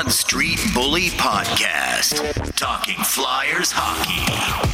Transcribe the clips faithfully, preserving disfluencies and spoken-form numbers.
Broad Street Bully Podcast. Talking Flyers hockey.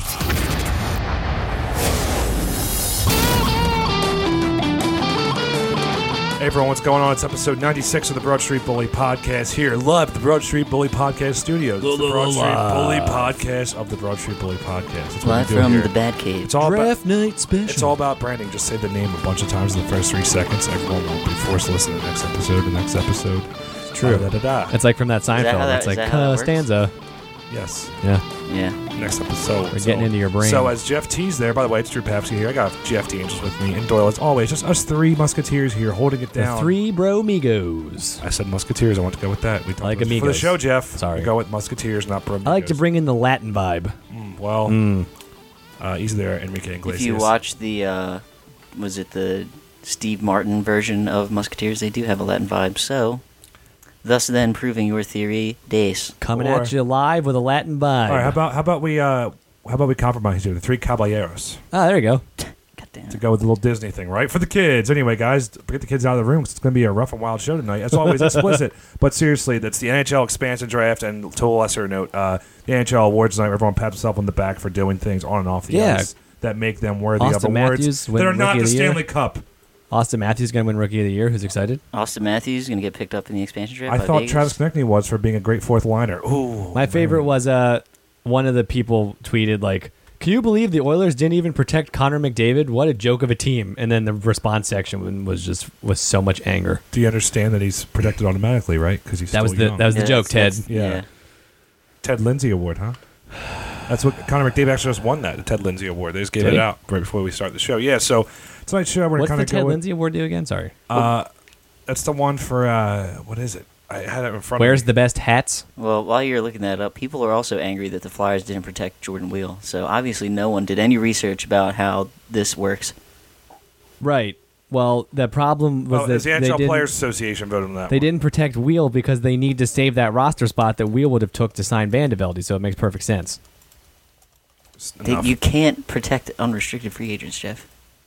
Hey everyone, what's going on? It's episode ninety-six of the Broad Street Bully Podcast here, live at the Broad Street Bully Podcast studios. It's the Broad Street Bully Podcast of the Broad Street Bully Podcast. That's what Live we do from here. the Batcave. It's all Draft about, night special. It's all about branding. Just say the name a bunch of times in the first three seconds. Everyone will be forced to listen to the next episode, the next episode. It's true. Da, da, da, da. It's like from that that how Seinfeld. that- it's is like that how that works? Costanza. Yes, Yeah. Yeah. next episode. We're getting into your brain. So as Jeff T's there, by the way, it's Drew Papsky here. I got Jeff T. Angels with me, and Doyle as always. Just us three musketeers here holding it The down. three bro migos. I said musketeers. I want to go with that. We talked like about- for the amigos. show, Jeff. Sorry. we go with musketeers, not bro. I like to bring in the Latin vibe. Mm, well, Mm. uh, he's there, Enrique Iglesias. If you watch the, uh, was it the Steve Martin version of Musketeers, they do have a Latin vibe. So, thus then proving your theory, Dace. Coming Or- at you live with a Latin vibe. All right, how about how about we uh, how about we compromise here? The three caballeros Ah, there you go. God damn. to go with the little Disney thing, right? For the kids, anyway, guys. Get the kids out of the room 'cause it's going to be a rough and wild show tonight. As always, explicit. But seriously, that's the N H L expansion draft, and to a lesser note, uh, the N H L awards tonight. Everyone pats himself on the back for doing things on and off the Yeah. ice that make them worthy Austin of awards Matthews that win are not Rookie the of the Year. Stanley Cup. Austin Matthews going to win Rookie of the Year. Who's excited? Austin Matthews going to get picked up in the expansion draft I by thought Vegas. Travis Konechny was for being a great fourth liner. Ooh, My favorite was uh, one of the people tweeted like, "Can you believe the Oilers didn't even protect Connor McDavid? What a joke of a team!" And then the response section was just was so much anger. Do you understand that he's protected automatically, right? Because he's That still was the young. that was the Yeah, joke, Ted. that's- Yeah. yeah. Ted Lindsay Award, huh? That's what Connor McDavid actually just won that, the Ted Lindsay Award. They just gave Did it he? out right before we start the show. Yeah, so tonight's show we're What's going the to Ted go with, Lindsay Award do again? Sorry. uh, that's the one for, uh, what is it? I had it in front Where's of the me. best hats? Well, while you're looking that up, people are also angry that the Flyers didn't protect Jordan Wheel. So, obviously, no one did any research about how this works. Right. Well, the problem was Oh, that is the they N H L didn't, Players Association voted on that they one. didn't protect Wheel because they need to save that roster spot that Wheel would have took to sign Vandeveldy, so it makes perfect sense. It's They, enough. you can't protect unrestricted free agents, Jeff.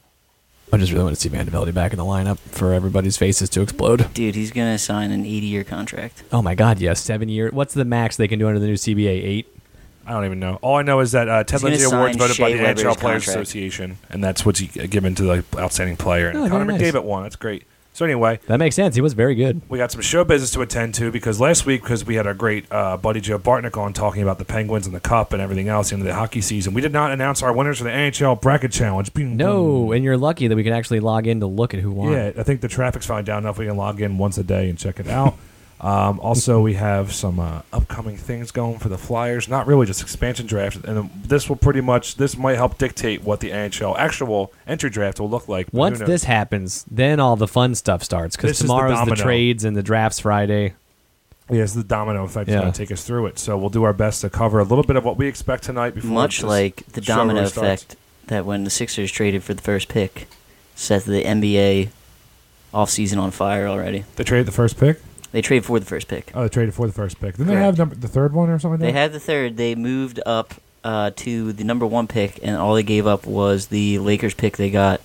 I just really want to see Vandeveldy back in the lineup for everybody's faces to explode. Dude, he's going to sign an eighty-year contract. Oh my God, yes, seven year. What's the max they can do under the new C B A? Eight. I don't even know. All I know is that uh, Ted He's gonna Lindsay Awards sign voted by Shea the N H L Weber's Players contract. Association, and that's what's given to the outstanding player. And Oh, Connor very nice. McDavid won. That's great. So anyway, That makes sense. He was very good. we got some show business to attend to because last week, because we had our great uh, buddy Joe Bartnick on talking about the Penguins and the Cup and everything else into the hockey season, we did not announce our winners for the N H L Bracket Challenge. Boom, No, boom. and you're lucky that we can actually log in to look at who won. Yeah, I think the traffic's finally down enough we can log in once a day and check it out. um, also, we have some uh, upcoming things going for the Flyers. Not really, just expansion draft, and this will pretty much this might help dictate what the N H L actual entry draft will look like. but Once who knows? this happens, then all the fun stuff starts This because is the tomorrow's the, domino. trades and the drafts Friday. yes, the domino effect is Yeah. going to take us through it. So we'll do our best to cover a little bit of what we expect tonight. Before Much this like the show domino really starts. effect that when the Sixers traded for the first pick set the N B A offseason on fire already. They traded the first pick. They traded for the first pick. Oh, they traded for the first pick. Didn't they Correct. have number, the third one or something? They like that? had the third. They moved up uh, to the number one pick, and all they gave up was the Lakers pick they got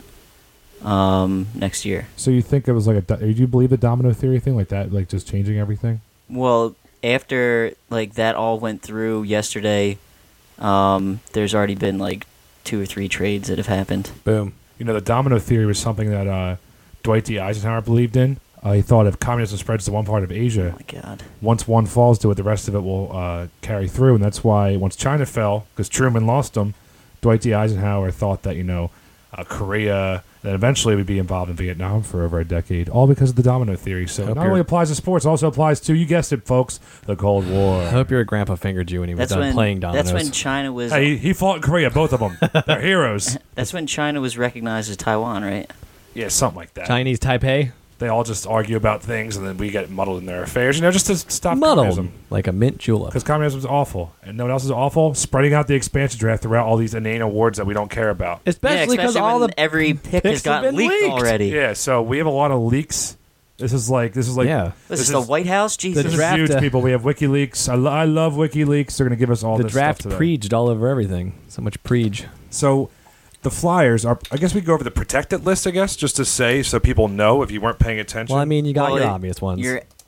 um, next year. So you think it was like a? do- Do you believe the domino theory thing like that, like just changing everything? Well, after like that all went through yesterday, um, there's already been like two or three trades that have happened. Boom. You know, the domino theory was something that uh, Dwight D. Eisenhower believed in. Uh, he thought if communism spreads to one part of Oh Asia, my God! once one falls to it, the rest of it will uh, carry through. And that's why once China fell, because Truman lost them, Dwight D. Eisenhower thought that, you know, uh, Korea, then eventually would be involved in Vietnam for over a decade, all because of the domino theory. So Hope it not you're- only applies to sports, also applies to, you guessed it, folks, the Cold War. I hope your grandpa fingered you when he was That's done when playing dominoes. that's when China was. Hey, he, he fought in Korea, both of them. They're heroes. That's when China was recognized as Taiwan, right? Yeah, something like that. Chinese Taipei They all just argue about things, and then we get muddled in their affairs, you know, just to stop muddled communism. like a mint julep. Because communism is awful. And no one else is awful? Spreading out the expansion draft throughout all these inane awards that we don't care about. Especially yeah, because especially all when the every pick has picks have got been leaked, leaked. already. Yeah, so we have a lot of leaks. This is like, this is like, Yeah. This, is the White House, Jesus. This draft, is huge, uh, people. We have WikiLeaks. I, lo- I love WikiLeaks. They're going to give us all the this draft stuff today. preached all over everything. So much preach. So the Flyers are, I guess we go over the protected list, I guess, just to say, so people know if you weren't paying attention. Well, I mean, you got Well, your it- obvious ones. Your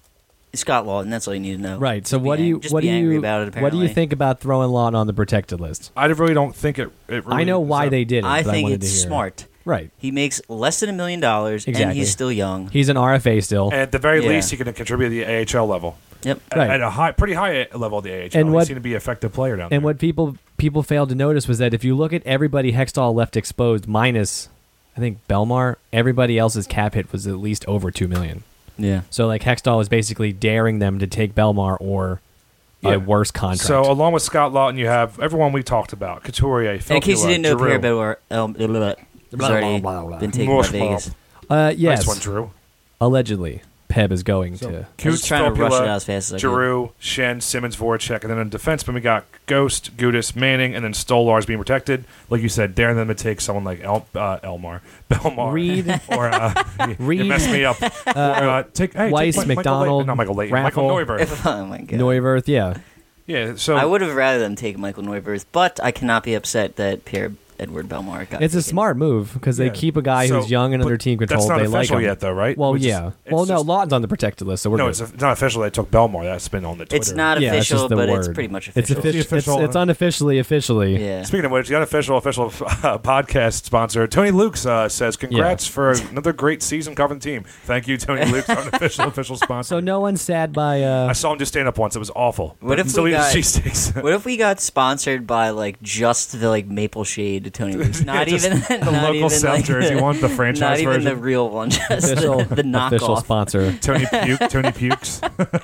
Scott Lawton. That's all you need to know. Right. So Just what be do you ang- just what be do angry you about it? what do Apparently. you think about throwing Lawton on the protected list? I really don't think it. it really I know why is they did it. I but I think wanted it's to hear. smart. Right. He makes less than a million dollars, and Exactly. he's still young. He's an R F A still. And at the very Yeah. least, he can contribute to the A H L level. Yep. At- Right. At a high, pretty high level of the A H L. And he what- seemed to be an effective player down there. And what people people failed to notice was that if you look at everybody Hextall left exposed minus, I think Belmar, everybody else's cap hit was at least over two million. Yeah. So like Hextall was basically daring them to take Belmar or Yeah. a worse contract. So along with Scott Lawton, you have everyone we talked about: Couturier, And in case you Filppula, didn't know, Giroux. Pierre Belmar um, blah, blah, blah, has already blah, blah. been taken More by Vegas. small. uh, yes, Nice one, Drew. allegedly Peb is going So- to. I was Coots, just trying to rush Filppula, it out as fast as I could. Giroux, Shen, Simmons, Voracek, and then in defenseman we got Ghost, Gudis, Manning, and then Stolar's being protected. Like you said, daring them to take someone like El, uh, Elmar, Belmar, Reed. or uh, you, Reed. you messed me up. or, uh, take hey, Weiss, take Mi- McDonald, Michael Leighton, not Michael Leighton, Raffle. Michael Neuberg. oh my god. Neuwirth, yeah. Yeah, so I would have rather them take Michael Neuwirth, but I cannot be upset that Pierre Edward Belmar got It's a taken. smart move because they Yeah. keep a guy So- who's young and but under team control. That's not they like official him. yet, though, right? Well, Which is- yeah. it's well, no, just- Lawton's on the protected list, so we're no, good. it's, it's not official. They took Belmar. That's been on the Twitter. It's not yeah, it's official, just the but word. it's pretty much It's, official. offici- It's official. it's, it's unofficially officially. Yeah. Speaking of which, the unofficial official uh, podcast sponsor, Tony Lukes, uh, says, congrats Yeah. for another great season covering the team. Thank you, Tony Lukes, unofficial official sponsor. So no one's sad by. Uh, I saw him just stand up once. It was awful. What if still we eat got- cheesesteaks. What if we got sponsored by like just the like maple shade to Tony Luke's? Not Yeah, just even the not local even, South like, Jersey the, one, the franchise not even version. the real one, just official, the, the knockoff. official sponsor. Tony Puke, Tony Pukes.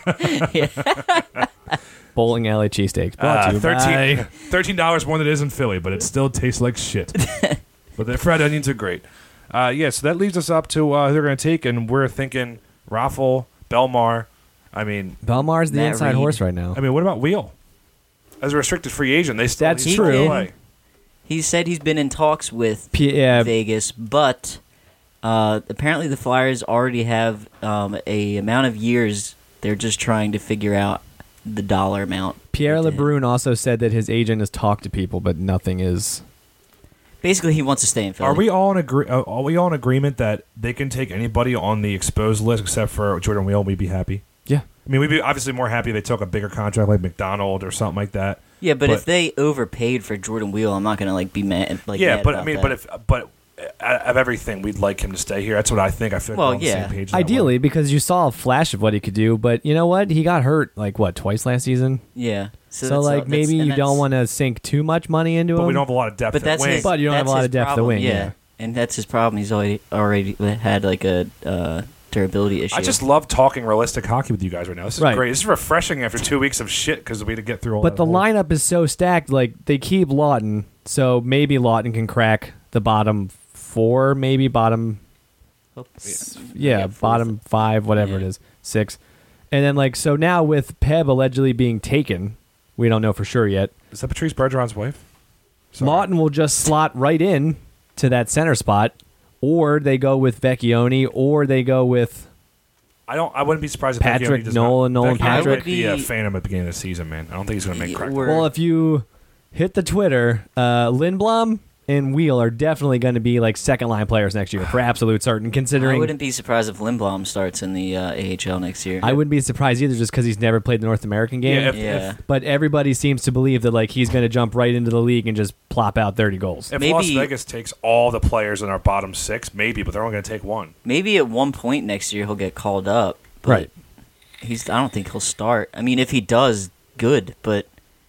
Bowling Alley cheesesteaks. Brought to Uh, you thirteen by- thirteen dollars more than it is in Philly, but it still tastes like shit. But the fried onions are great. Uh, yeah, so that leads us up to uh, who they're going to take, and we're thinking Raffle, Belmar. I mean, Belmar's the Matt inside Reed. horse right now. I mean, what about Wheel? As a restricted free agent, they still That's he's true. still in play. He said he's been in talks with P- yeah, Vegas, but uh, apparently the Flyers already have um, a amount of years. They're just trying to figure out the dollar amount. Pierre that they- LeBrun also said that his agent has talked to people, but nothing is. Basically, he wants to stay in Philly. Are we all in agree? Uh, are we all in agreement that they can take anybody on the exposed list except for Jordan Wheel? We'd be happy. Yeah. I mean, we'd be obviously more happy if they took a bigger contract like McDonald or something like that. Yeah, but, But- if they overpaid for Jordan Wheel, I'm not gonna like be mad. Like, yeah, mad but I about mean, that. but if but uh, of everything, we'd like him to stay here. That's what I think. I feel like Well, we're on the yeah. same page. that Ideally, way. because you saw a flash of what he could do, but you know what? He got hurt like what twice last season. yeah, So, that's- like that's- maybe and you don't that's- want to sink too much money into but him. we don't have a lot of depth. But that's at wing. his, But you don't have that's a lot his of depth at problem, wing, Yeah. yeah. and that's his problem. He's already already had like a uh, durability issue. I just love talking realistic hockey with you guys right now. This is Right. great. This is refreshing after two weeks of shit because we had to get through all But that the whole- lineup is so stacked. Like they keep Lawton, so maybe Lawton can crack the bottom four, maybe bottom S- yeah, fourth. bottom five, whatever it Yeah. is, six. And then like so now with Peb allegedly being taken, we don't know for sure yet. Is that Patrice Bergeron's wife? Sorry. Lawton will just slot right in to that center spot, or they go with Vecchione, or they go with I don't. I wouldn't be surprised if Patrick Vecchione does Nolan, not, Nolan Vecchione Patrick. would be I a would be- phantom at the beginning of the season, man. I don't think he's going to make Yeah, crack. we're- well, if you hit the Twitter, uh, Lindblom and Wheel are definitely going to be like second line players next year for absolute certain. I Considering wouldn't be surprised if Lindblom starts in the uh, A H L next year. I wouldn't be surprised either, just because he's never played the North American game. Yeah, if, Yeah. if, But everybody seems to believe that like he's going to jump right into the league and just plop out thirty goals. if Maybe- Las Vegas takes all the players in our bottom six, maybe, but they're only going to take one. Maybe at one point next year he'll get called up. But Right. He's. I don't think he'll start. I mean, if he does, good. But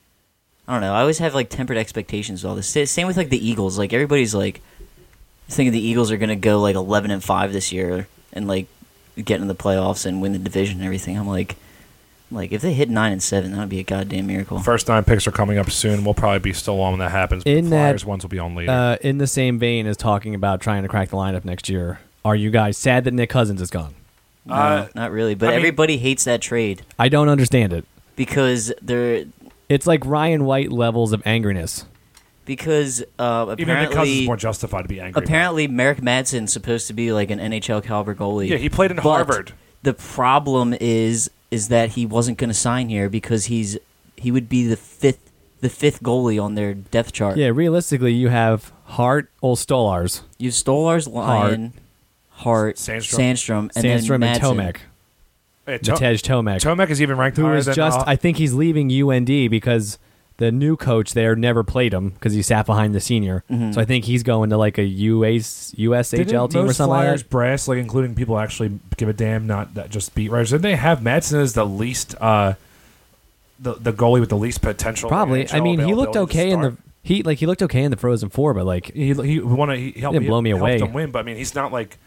I don't know. I always have like tempered expectations with all this. Sa- Same with like the Eagles. Like everybody's like thinking the Eagles are gonna go like eleven and five this year and like get in the playoffs and win the division and everything. I'm like, like if they hit nine and seven, that would be a goddamn miracle. First nine picks are coming up soon. We'll probably be still on when that happens. But In the that, Flyers ones will be on later. Uh, in the same vein as talking about trying to crack the lineup next year, are you guys sad that Nick Cousins is gone? No, Uh, not really. But I mean- everybody hates that trade I don't understand it. because they're It's like Ryan White levels of angriness. because uh, Even Nick Cousins is apparently more justified to be angry. apparently Merrick Madsen's supposed to be like an N H L caliber goalie. about. yeah, he played in But Harvard. The problem is is that he wasn't going to sign here because he's he would be the fifth the fifth goalie on their depth chart. Yeah, realistically, you have Hart, Olstolars, You have Stolarz, Lyon, Hart, Sandstrom. Sandstrom, and Sandstrom, then and Madsen. Tomek. Hey, To- Matej Tomek, Tomek is even ranked who higher is than just, uh, I think he's leaving U N D because the new coach there never played him because he sat behind the senior. Mm-hmm. So I think he's going to like a U S, U S H L Didn't team or most something like Flyers that. brass, like including people actually give a damn, not that just beat writers. Didn't they have Madsen as the least, uh, the the goalie with the least potential? Probably. N H L I mean, he looked availability to okay in the start? he like he looked okay in the Frozen Four, but like He he won. A, he helped didn't he blow me helped away. them win, but I mean, he's not like.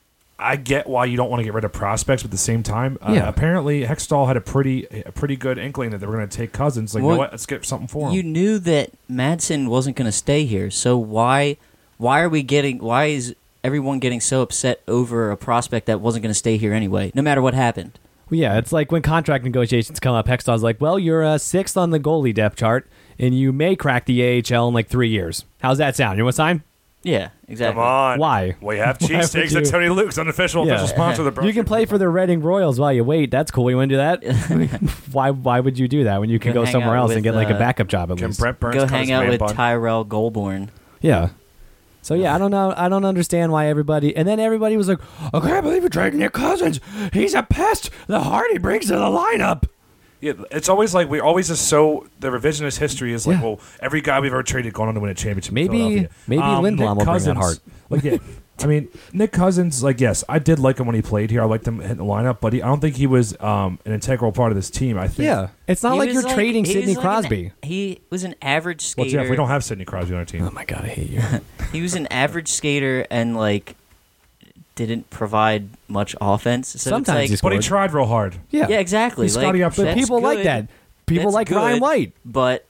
I get why you don't want to get rid of prospects, but at the same time, uh, Yeah. apparently Hextall had a pretty a pretty good inkling that they were going to take Cousins. Like, you Well, know what? Let's get something for him. You knew that Madsen wasn't going to stay here, so why why are we getting why is everyone getting so upset over a prospect that wasn't going to stay here anyway, no matter what happened? well, yeah, it's like when contract negotiations come up, Hextall's like, well, you're uh, sixth on the goalie depth chart, and you may crack the A H L in like three years. How's that sound? You want to sign? Yeah, exactly. Come on. Why? We have Why would cheesesteaks you- at Tony Luke's, unofficial Yeah. official sponsor of the You can play for the Reading Royals while you wait. That's cool. You want to do that? why Why would you do that when you can Go go hang somewhere out else and with, get like a uh, backup job at Can least? Brent Burns Go cut hang his out man with bun? Tyrell Goulbourne. Yeah. So yeah, I don't know. I don't understand why everybody. And then everybody was like, "I can't believe you're trading Nick Cousins. He's a pest. The heart he brings to the lineup." Yeah, it's always like we always just so the revisionist history is like, Yeah. well, every guy we've ever traded gone on to win a championship. in Maybe- Philadelphia. maybe Um, Lindblom Nick will bring that Cousins, heart. Like, yeah, I mean, Nick Cousins, like, yes, I did like him when he played here. I liked him hitting the lineup, but he, I don't think he was um, an integral part of this team. I think. Yeah, it's not He like was you're trading he was Sidney like Crosby. An, he was an average Well, skater. Jeff, we don't have Sidney Crosby on our team. Oh my god, I hate you. He was an average skater and like didn't provide much offense. So Sometimes it's he's like, But he scored. tried real hard. Yeah, yeah, exactly. He's like, Scotty up- But that's people like good. that. People That's like good, Ryan White. But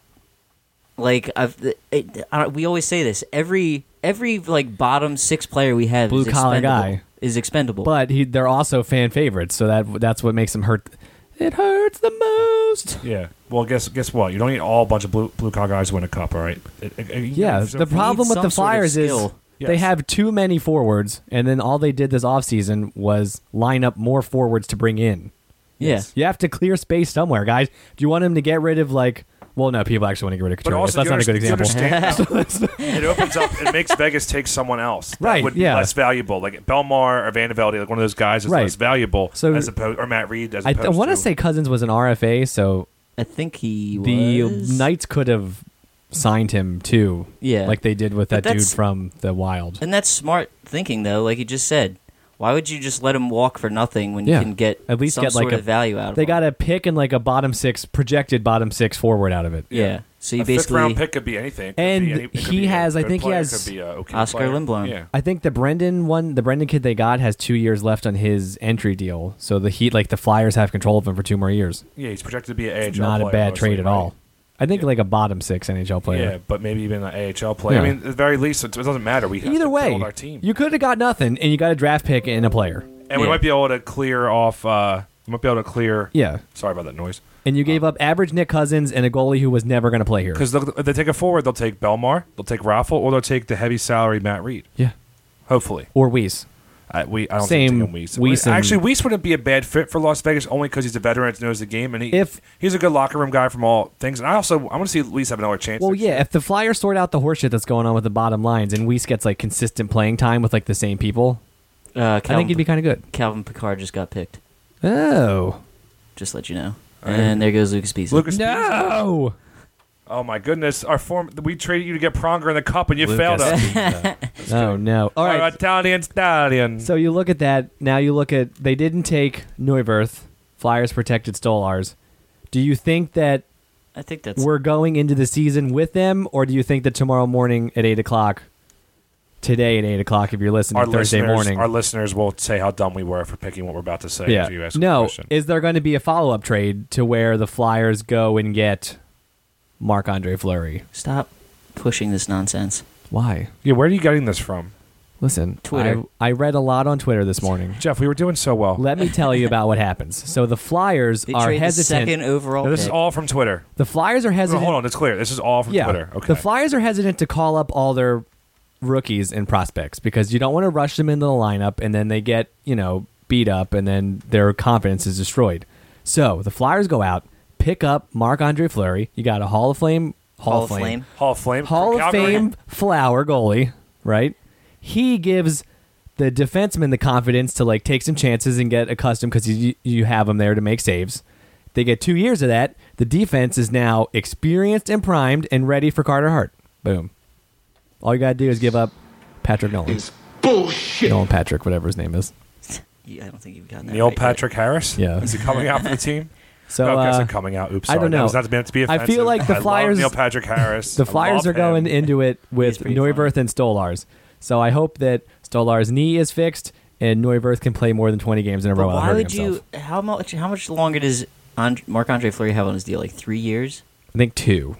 like I've, it, I don't, we always say this. Every every like bottom six player we have Blue is collar expendable, guy. is expendable. But he, they're also fan favorites, so that that's what makes them hurt. It hurts the most. Yeah. Well, guess guess what? You don't need all a bunch of blue blue collar guys to win a cup, all right? It- it- it- Yeah, so the if- problem with some the sort of Flyers is skill. they Yes. have too many forwards, and then all they did this offseason was line up more forwards to bring in. yeah. You have to clear space somewhere, guys. Do you want him to get rid of like? Well, no, people actually want to get rid of But Couturier. also, That's you not a good understand- you example. understand- it opens up. It makes Vegas take someone else, that Right, Would yeah. be less valuable, like Belmar or Vandevelde, like one of those guys is Right. less valuable. So- as opposed, or Matt Reed, as I, opposed I want to to say Cousins was an R F A, so I think he the was. Knights could have signed him too. Yeah. like they did with But that dude that's- from the Wild. And that's smart thinking, though. Like you just said, why would you just let him walk for nothing when Yeah. you can get At least some get, like, sort a- of value out of They him? got a pick and like a bottom six projected bottom six forward out of it. yeah. So you a fifth basically round pick could be anything. It could And be any- it could he be a has- I good think he player, has could be a okay Oscar player. Lindblom. Yeah. I think the Brendan one, the Brendan kid they got has two years left on his entry deal. So the Heat, like the Flyers, have control of him for two more years. Yeah, he's projected to be an A H L It's not a player, bad mostly, trade at right? all. I think like a bottom six N H L player. Yeah, but maybe even an A H L player. I Yeah. mean, at the very least, it, it doesn't matter. We have Either to way, build our team, you could have got nothing, and you got a draft pick and a player. and we Yeah. might be able to clear off. Uh, we might be able to clear. Yeah, Sorry about that noise. and you gave up average Nick Cousins and a goalie who was never going to play here. Because if they take a forward, they'll take Belmar, they'll take Raffle, or they'll take the heavy salary Matt Reed. Yeah, Hopefully, or Weiss. I, we I don't Same think Weiss. Weiss and- Actually, Weiss wouldn't be a bad fit for Las Vegas only because he's a veteran and knows the game, and he If- he's a good locker room guy from all things. And I also I want to see Weiss have another chance. Well, next yeah, year. if the Flyers sort out the horseshit that's going on with the bottom lines, and Weiss gets like consistent playing time with like the same people, Uh, I Calvin, think he'd be kind of good. Calvin Picard just got picked. Oh Just let you know. right. And there goes Lucas Pisa. Lucas. no! Oh my goodness! Our form we traded you to get Pronger in the cup, and you Lucas failed us. Pisa. Oh no! All Our right. Italian stallion. So you look at that. Now you look at they didn't take Neuwirth. Flyers protected Stolars. Do you think that I think that's we're going into the season with them, or do you think that tomorrow morning at eight o'clock, today at eight o'clock, if you're listening our Thursday listeners, morning, our listeners will say how dumb we were for picking what we're about to say. yeah, If you ask a no, question. is there going to be a follow up trade to where the Flyers go and get Marc Andre Fleury? stop pushing this nonsense. Why? Yeah, where are you getting this from, Listen, Twitter. I, I read a lot on Twitter this morning. Jeff? We were doing so well. Let me tell you about what happens. So the Flyers They are trade the hesitant. second overall No, this pick. is all from Twitter. The Flyers are No, hesitant. hold on, it's clear. This is all from yeah, Twitter. Okay. The Flyers are hesitant to call up all their rookies and prospects because you don't want to rush them into the lineup and then they get, you know, beat up and then their confidence is destroyed. So the Flyers go out, pick up Marc Andre Fleury. You got a Hall of Fame, Hall, Hall of of Flame, Flame. Hall of Flame. Hall of Calgary. Fame flower goalie, right? He gives the defensemen the confidence to like take some chances and get accustomed because you you have them there to make saves. They get two years of that. The defense is now experienced and primed and ready for Carter Hart. Boom. All you gotta do is give up Patrick Nolan. It's bullshit. Nolan Patrick, whatever his name is. Yeah, I don't think you've gotten that Neil right Patrick Harris? Yeah. Is he coming out for the team? So no, I guess uh, I'm coming out. Oops, I sorry. don't know. That was not meant to be I offensive. feel like the I love Flyers- Neil Patrick Harris. the I Flyers love are going him. into it with pretty Neuwirth funny. and Stolars. So I hope that Stolar's knee is fixed and Neuwirth can play more than twenty games in a row But without why hurting would himself. you? How much? How much longer does And- Marc-Andre Fleury have on his deal? Like three years. I think two.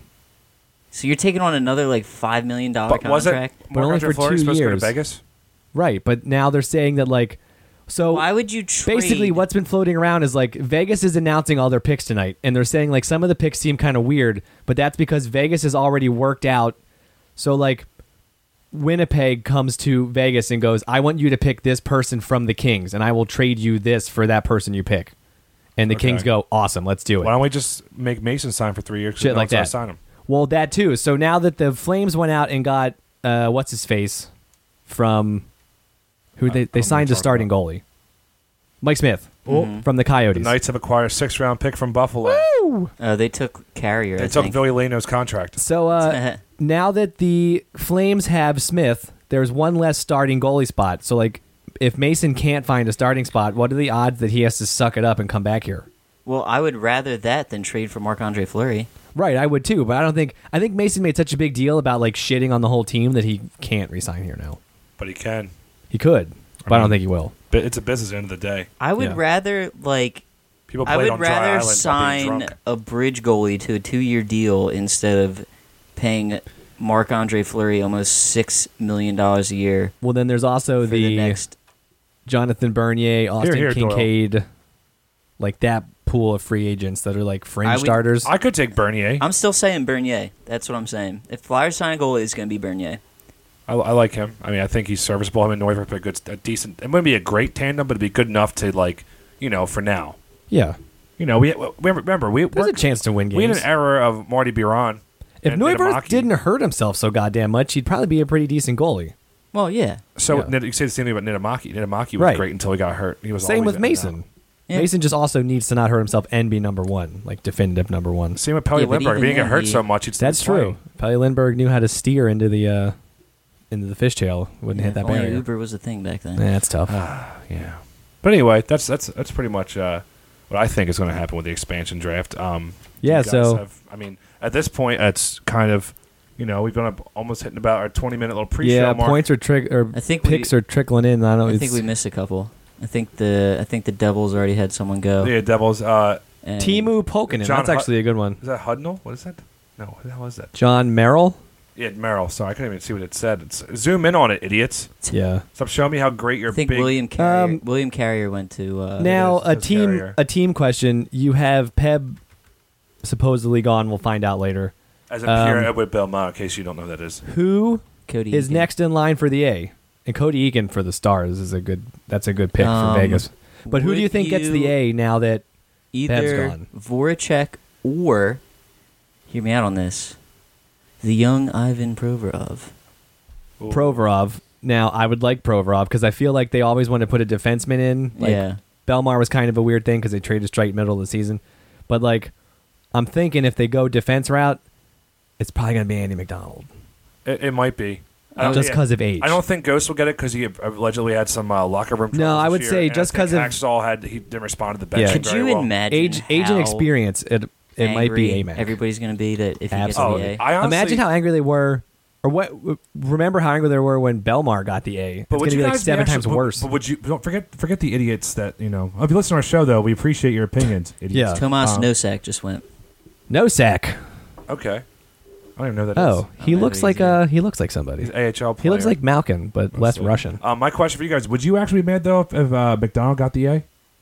So you're taking on another like five million dollar But was it contract. But only Marc-Andre for Fleury two supposed to go to years. Vegas? Right, but now they're saying that like so Why would you trade? basically what's been floating around is like Vegas is announcing all their picks tonight and they're saying like some of the picks seem kind of weird, but that's because Vegas has already worked out. So like Winnipeg comes to Vegas and goes, "I want you to pick this person from the Kings and I will trade you this for that person you pick." And the Okay. Kings go, "Awesome, let's do it." Why don't we just make Mason sign for three years? 'cause Shit no like one's gonna that. Sign him. Well, that too. So now that the Flames went out and got uh, what's his face from who they they I'm signed a talking starting goalie, Mike Smith from the The Coyotes. Knights have acquired a six-round pick from Buffalo. Uh, they took Carrier. They I took think. Billy Lano's contract. So uh, now that the Flames have Smith, there's one less starting goalie spot. So like, if Mason can't find a starting spot, what are the odds that he has to suck it up and come back here? Well, I would rather that than trade for Marc-Andre Fleury. Right, I would too, but I don't think I think Mason made such a big deal about like shitting on the whole team that he can't resign here now. But he can. He could, but I, don't think he will. But it's a business at the end of the day. I would Yeah. rather like People I played would on Dry rather Island by being sign drunk. a bridge goalie to a two-year deal instead of paying Marc-Andre Fleury almost six million dollars a year Well, then there's also for the, the, next. Jonathan Bernier, Austin here, Doyle. Kincaid, like that pool of free agents that are like fringe I would- starters. I could take Bernier. I'm still saying Bernier. That's what I'm saying. If Flyers sign a goalie, it's going to be Bernier. I, I like him. I mean, I think he's serviceable. Him and Neuwirth are a good, a decent. It wouldn't be a great tandem, but it'd be good enough to like, you know, for now. yeah, You know, we, we remember we there's a we're- chance to win We had games. an era of Marty Biron. If and Neuwirth Niedermaki. didn't hurt himself so goddamn much, he'd probably be a pretty decent goalie. Well, yeah. So Yeah. Nid- you say the same thing about Niedermaki. Niedermaki was Right. great until he got hurt. He was Same always with in and Mason. out. Yeah. Mason just also needs to not hurt himself and be number one, like definitive number one. Same with Pelly Yeah, but Lindbergh. If he even didn't get then, hurt he- so much, he'd still That's be true. playing. Pelly Lindbergh knew how to steer into the uh, into the fishtail. Wouldn't Yeah, hit if that only barrier. Uber was a thing back then. Yeah, that's tough. Yeah. But anyway, that's that's that's pretty much uh, what I think is going to happen with the expansion draft. Um, Yeah, you guys so- have, I mean, at this point, it's kind of, you know, we've been up almost hitting about our twenty-minute little pre-show yeah, mark. points are trick or I think picks we- are trickling in. I don't. I it's- think we missed a couple. I think the I think the Devils already had someone go. Yeah, Devils. Uh, and Timu Pokanen. John That's actually a good one. is that Hudnall? What is that? No, what the hell is that? John Merrill. Yeah, Merrill. Sorry, I couldn't even see what it said. It's, zoom in on it, idiots. Yeah. Stop showing me how great your I think big. William Carrier. Um, William Carrier went to. Uh, Now is. a That's team Carrier. a team question. You have Peb supposedly gone. We'll find out later. as a Pierre um, Edward Belmont, in case you don't know who that is. Who Cody is Eakin. next in line for the A? And Cody Eakin for the Stars is a good. That's a good pick Um, for Vegas. But who do would you think gets the you- A now that Either gone. Voracek or, hear me out on this, the young Ivan Provorov. Ooh. Provorov? Now I would like Provorov because I feel like they always want to put a defenseman in. Like, Yeah. Belmar was kind of a weird thing because they traded straight middle of the season. But like, I'm thinking if they go defense route, it's probably gonna be Andy McDonald It, it might be. I don't- just yeah. because of age. I don't think Ghost will get it because he allegedly had some uh, locker room. No, troubles I this would year, say and I just think 'cause of- Hacksaw had he didn't respond to the bench. Yeah. Could very you well. imagine age, age and how experience. It it might be angry A Mac. everybody's going to be that if he Absolutely. gets the Oh, A? I honestly, Imagine how angry they were, or what? Remember how angry they were when Belmar got the A. It's But going would to you be like guys seven actually- times but- worse. But would you don't forget forget the idiots that you know? If you listen to our show, though, we appreciate your opinions. Idiots. Yeah. Tomas Um, Nosek just went. No sack. Okay. I don't even know who that is. Oh, he Oh, looks maybe like he's uh he looks like somebody. He's an A H L player. He looks like Malkin, but less Mostly. Russian. Um, my question for you guys: would you actually be mad though if, if uh, McDonald got the A?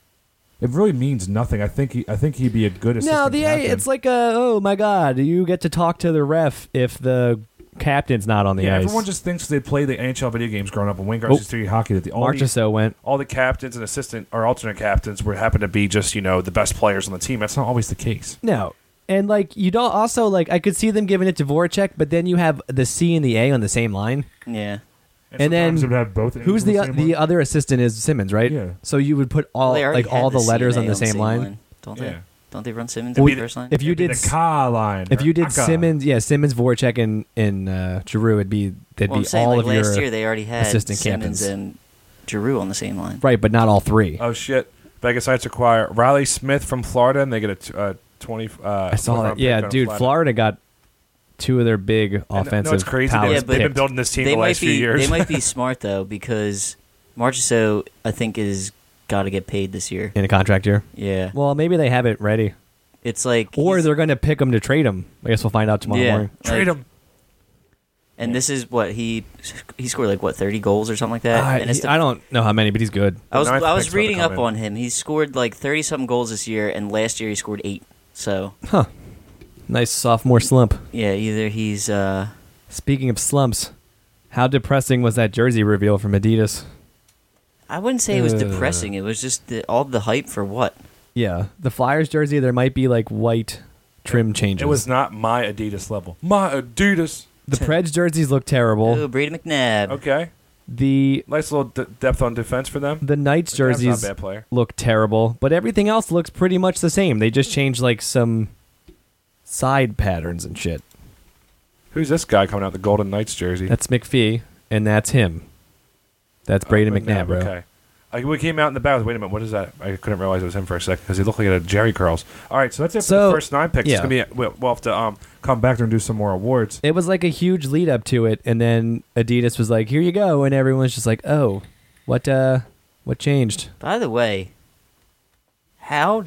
It really means nothing. I think he, I think he'd be a good assistant. No, the A. captain. It's like a oh my god, you get to talk to the ref if the captain's not on the yeah. ice. Everyone just thinks they played the N H L video games growing up and Wayne Garcia Oh. Street Hockey. That the all the, Marchessault went. all the captains and assistant or alternate captains were happen to be just you know the best players on the team. That's not always the case. No. And like you don't also like I could see them giving it to Voracek, but then you have the C and the A on the same line. Yeah. And then sometimes it would have both ends who's on the the uh, same the one. other assistant is Simmons, right? Yeah. So you would put all Well, they already like had all the C letters N A on the same line. Don't Yeah. they? Don't they run Simmons Well, on the first line? If you It'd be did the Ka line. if you or did Aka. Simmons, yeah, Simmons, Voracek, and and uh, Giroux, it'd be they'd well, I'm be saying, all like, of last your year they already had assistant Simmons captains. and Giroux on the same line. right, but not all three. Oh shit! Vegas Knights acquire Riley Smith from Florida, and they get a t- uh, twenty. Uh, I saw fourth that. round Yeah, pick on dude, Florida. Florida got two of their big And, offensive No, it's crazy. powers They, Yeah, they've but been building this team They the might last be few years. they might be smart though because Marchessault I think is got to get paid this year. in a contract year. Yeah, Well, maybe they have it ready, it's like or he's- they're going to pick him to trade him. I guess we'll find out tomorrow yeah, morning. Trade like- him. And this is what he he scored like what thirty goals or something like that. I, and it's the, I don't know how many, but he's good. I was ninth I pick's was about to reading come up in. on him. He scored like thirty something goals this year, and last year he scored eight. So Huh. Nice sophomore slump. yeah, either he's uh, Speaking of slumps, how depressing was that jersey reveal from Adidas? I wouldn't say it was Uh. depressing. It was just the, all the hype for what. Yeah, the Flyers jersey, there might be like white trim changes. It was not my Adidas level. My Adidas. the Preds jerseys look terrible. Oh, Brady McNabb. Okay. The Nice little d- depth on defense for them. the Knights McNabb's jerseys not a bad player. look terrible, but everything else looks pretty much the same. They just changed like some side patterns and shit. Who's this guy coming out the Golden Knights jersey? That's McPhee, and that's him. That's Brady Oh, McNabb, bro. Okay. Uh, we came out in the back. Wait a minute. What is that? I couldn't realize it was him for a second because he looked like he had Jerry curls. All right, so that's it for So, the first nine picks. yeah. It's gonna be. We'll, we'll have to um come back there and do some more awards. It was like a huge lead up to it, and then Adidas was like, "Here you go," and everyone's just like, "Oh, what? Uh, what changed?" By the way, how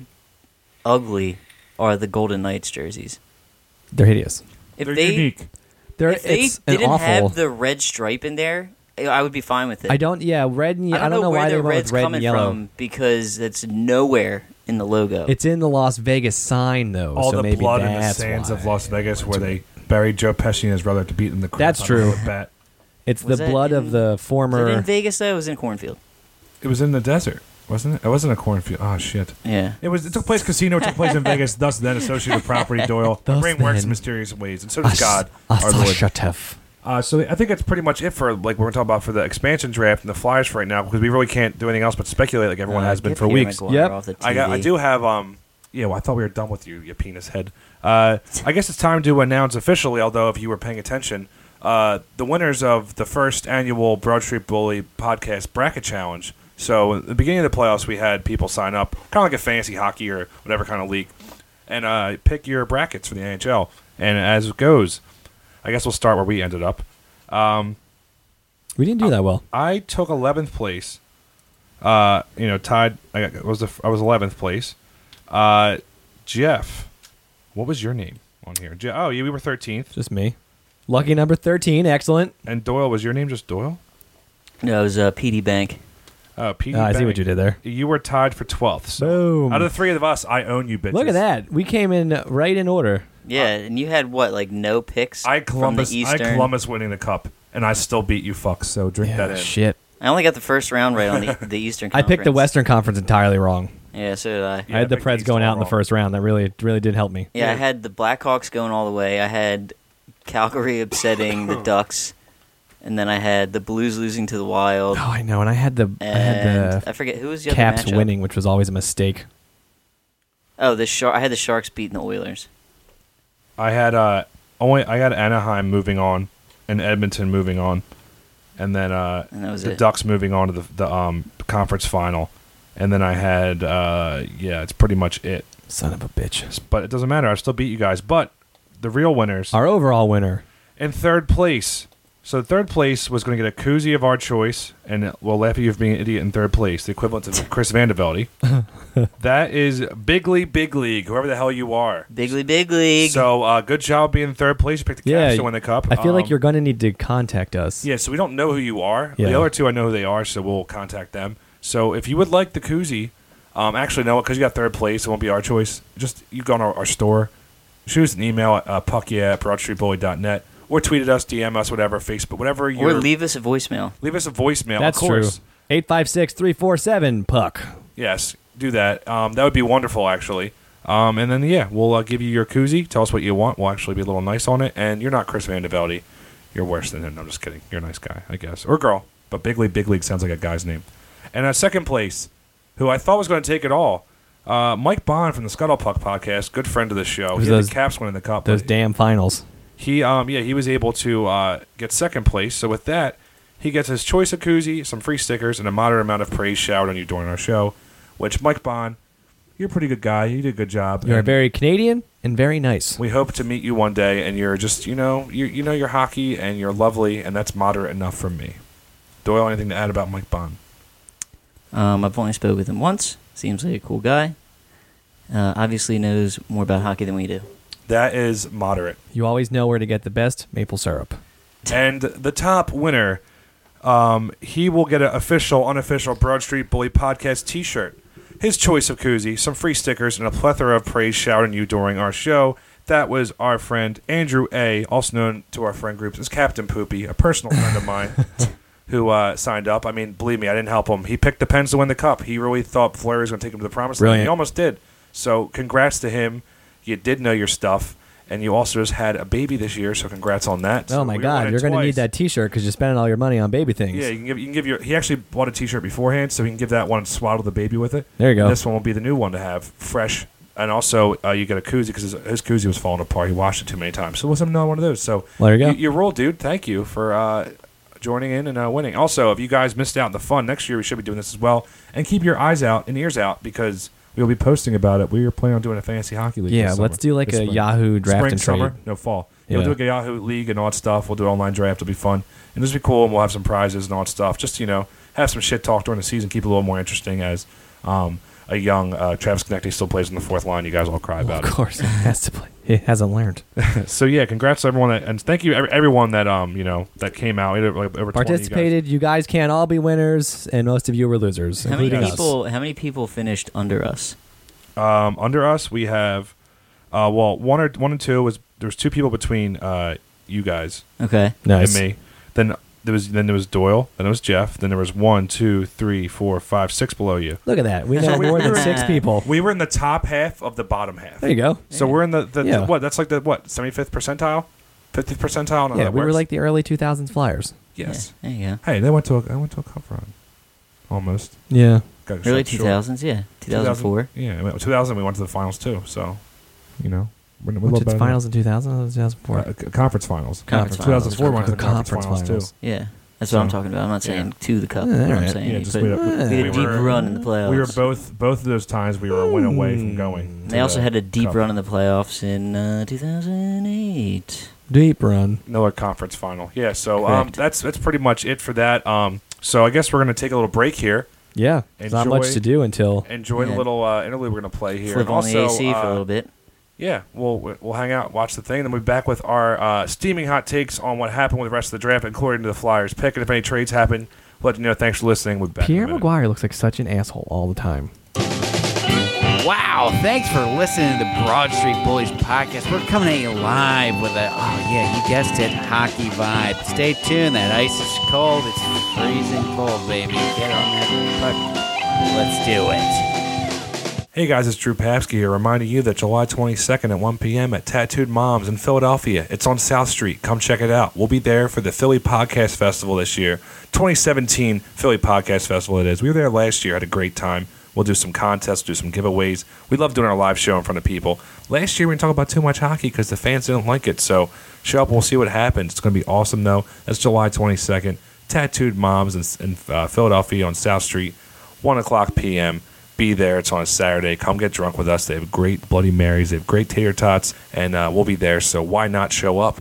ugly are the Golden Knights jerseys? They're hideous. If They're they unique. They're if they it's an didn't awful. have the red stripe in there, I would be fine with it. I don't. Yeah, red and ye- I don't, know, why where they the went red's with red coming and yellow. from because it's nowhere in the logo. It's in the Las Vegas sign though, All so the maybe blood in the that's sands why. of Las Vegas where they buried Joe Pesci and his brother to beat in the crap That's out true. of the bat. It's Was the that blood in- of the Was it former. in Vegas though? It was in Cornfield. It was in the desert, wasn't it? It wasn't a cornfield. Oh shit! Yeah. It was. It took place casino. It took place in Vegas. Thus, then associated with property. Doyle. The Thus brain works in then- mysterious ways, and so does God, our Lord. Asashatev. Uh, so I think that's pretty much it for like we're going to talk about for the expansion draft and the Flyers for right now because we really can't do anything else but speculate like everyone Uh, has been get for Pierre weeks. Maguire Yep. off the I got, I T V. do have um yeah well I thought we were done with you you penis head. Uh, I guess it's time to announce officially. Although if you were paying attention, uh, the winners of the first annual Broad Street Bully podcast bracket challenge. So at the beginning of the playoffs, we had people sign up, kind of like a fantasy hockey or whatever kind of league, and uh, pick your brackets for the N H L. And as it goes, I guess we'll start where we ended up. Um, We didn't do that well. I took eleventh place. Uh, you know, tied. I got, was the, I was eleventh place. Uh, Jeff, what was your name on here? Je- oh, yeah, we were thirteenth. Just me. Lucky number thirteen. Excellent. And Doyle, was your name just Doyle? No, it was uh, P D Bank. Uh, P D Ah, I see Bank. what you did there. You were tied for twelfth. So Boom. out of the three of us, I own you, bitches. Look at that. We came in right in order. Yeah, and you had what, like no picks I from Columbus. the I Eastern. Columbus winning the cup, and I still beat you, fucks. So drink Yeah, that in. shit. I only got the first round right on the, the Eastern. I picked the Conference. Western Conference entirely wrong. Yeah, so did I. Yeah, I had the I picked the Preds East going all out in the wrong. first round. That really, really did help me. Yeah, I Yeah. had the Blackhawks going all the way. I had Calgary upsetting the Ducks, and then I had the Blues losing to the Wild. Oh, I know. And I had the I And had I forget who was the the Caps other matchup? winning, which was always a mistake. Oh, the Shark. I had the Sharks beating the Oilers. I had uh only I got Anaheim moving on, and Edmonton moving on, and then uh And that was the it. Ducks moving on to the the um conference final, and then I had uh yeah it's pretty much it. Son of a bitch. But it doesn't matter. I still beat you guys. But the real winners Our overall winner. in third place. So third place was going to get a koozie of our choice, and we'll laugh at you for being an idiot in third place, the equivalent of Chris Vandevelde. That is Bigly Big League, whoever the hell you are. Bigly Big League. So uh, good job being in third place. You picked the Yeah, Caps to win the cup. I feel like Um, you're going to need to contact us. Yeah, so we don't know who you are. Yeah. The other two I know who they are, so we'll contact them. So if you would like the koozie, um, actually no, because you got third place, it won't be our choice. Just you go on our, our store, shoot us an email at uh, puckyeah at broad street bully dot net, or tweet at us, D M us, whatever, Facebook, whatever you or leave us a voicemail. leave us a voicemail. That's of course. true. eight five six, three four seven, puck. Yes, do that. Um, that would be wonderful, actually. Um, and then yeah, we'll uh, give you your koozie. Tell us what you want. We'll actually be a little nice on it. And you're not Chris Vandevelde. You're worse than him. No, I'm just kidding. You're a nice guy, I guess. Or girl. But Big League, Big League sounds like a guy's name. And uh, second place, who I thought was going to take it all, uh, Mike Bond from the Scuttle Puck podcast, good friend of the show. He had those, the Caps winning the cup. Those damn finals. He, um, yeah, he was able to uh, get second place. So with that, he gets his choice of koozie, some free stickers, and a moderate amount of praise showered on you during our show. Which, Mike Bond, you're a pretty good guy. You did a good job. You're and very Canadian and very nice. we hope to meet you one day, and you're just, you know, you you know you're hockey, and you're lovely, and that's moderate enough for me. Doyle, anything to add about Mike Bond? Um, I've only spoke with him once. Seems like a cool guy. Uh, obviously knows more about hockey than we do. That is moderate. You always know where to get the best maple syrup. And the top winner, um, he will get an official, unofficial Broad Street Bully Podcast t-shirt. His choice of koozie, some free stickers, and a plethora of praise showered on you during our show. That was our friend Andrew A., also known to our friend groups as Captain Poopy, a personal friend of mine, who uh, signed up. I mean, believe me, I didn't help him. He picked the Pens to win the cup. He really thought Fleury was going to take him to the promised land. Brilliant. He almost did. So congrats to him. You did know your stuff. And you also just had a baby this year, so congrats on that. Oh So my we God, won it you're going to twice. need that T-shirt because you're spending all your money on baby things. Yeah, you can give you can give your. He actually bought a T-shirt beforehand, so he can give that one and swaddle the baby with it. There you go. And this one will be the new one to have, fresh, and also uh, you get a koozie because his, his koozie was falling apart. He washed it too many times, so we'll send him another one of those. So Well, there you go. You, you rolled, dude. Thank you for uh, joining in and uh, winning. Also, if you guys missed out on the fun, next year we should be doing this as well. And keep your eyes out and ears out because we'll be posting about it. We are planning on doing a fantasy hockey league. Yeah, this let's summer. do like This a spring. Yahoo draft Spring, and summer, trade. no fall. Yeah. Yeah, we'll do a Yahoo league and all that stuff. We'll do an online draft. It'll be fun. And this will be cool, and we'll have some prizes and all that stuff. Just, you know, have some shit talk during the season, keep it a little more interesting as um, a young uh, Travis Konecny still plays in the fourth line. You guys all cry about Of course, he has to play. He hasn't learned. it. So, yeah, congrats to everyone. That, and thank you, every- everyone that, um, you know, that came out. We had, like, over twenty of you guys. Participated. You guys can't all be winners, and most of you were losers, How many including people? us. How many people finished under us? Um, under us, we have, uh, well, one or one and two was, there was two people between uh, you guys. Okay. Nice. And me. Then there was then there was Doyle. Then there was Jeff. Then there was one, two, three, four, five, six below you. Look at that. We know So we- more we than were- six people. We were in the top half of the bottom half. There you go. So we're in the, the, Yeah. the what? That's like the what? seventy-fifth percentile, fiftieth percentile. I don't know how Yeah, that we were works. like the early two thousands Flyers. yes. Yeah, there you go. Hey, they went to a, I went to a cup run. Almost. Yeah. Got Early short- two short. thousands, yeah, two thousand four. Yeah, we went- two thousand. We went to the finals too. So, you know, we're, we're a Went little to the better finals in two thousand or two thousand than- four? uh, c- conference finals. Conference two thousand four finals. went to the conference, Conference finals, finals. too. Yeah, that's what I'm So, talking about. I'm not saying yeah. to the cup. Yeah, what I'm alright. saying, Yeah, just but we, we, we had we a deep were, run in the playoffs. We were both both of those times we were a win away from going. They to also the had a deep cup. run in the playoffs in uh, two thousand eight. Deep run. Another conference final. Yeah, so um, Correct. that's that's pretty much it for that. Um, so I guess we're gonna take a little break here. Yeah. There's not much Enjoy- to do until. Enjoy the Yeah. little uh, interlude we're gonna play here. Flip And on the also, A C for uh, a little bit. Yeah, we'll we'll hang out, watch the thing, and then we'll be back with our uh, steaming hot takes on what happened with the rest of the draft, according to the Flyers pick, and if any trades happen, we'll let you know. Thanks for listening. We'll be back. in a Pierre minute. Maguire looks like such an asshole all the time. Wow, thanks for listening to the Broad Street Bullies podcast. We're coming at you live with a, oh yeah, you guessed it, hockey vibe. Stay tuned, that ice is cold, it's freezing cold, baby. Get on that puck. Let's do it. Hey guys, it's Drew Papsky here, reminding you that July twenty-second at one p.m. at Tattooed Moms in Philadelphia. It's on South Street. Come check it out. We'll be there for the Philly Podcast Festival this year. twenty seventeen Philly Podcast Festival it is. We were there last year, had a great time. We'll do some contests, do some giveaways. We love doing our live show in front of people. Last year we didn't talk about too much hockey because the fans didn't like it. So show up, we'll see what happens. It's going to be awesome though. That's July twenty-second. Tattooed Moms in, in uh, Philadelphia on South Street, one o'clock p.m. Be there. It's on a Saturday. Come get drunk with us. They have great Bloody Marys. They have great tater tots, and uh, we'll be there. So why not show up?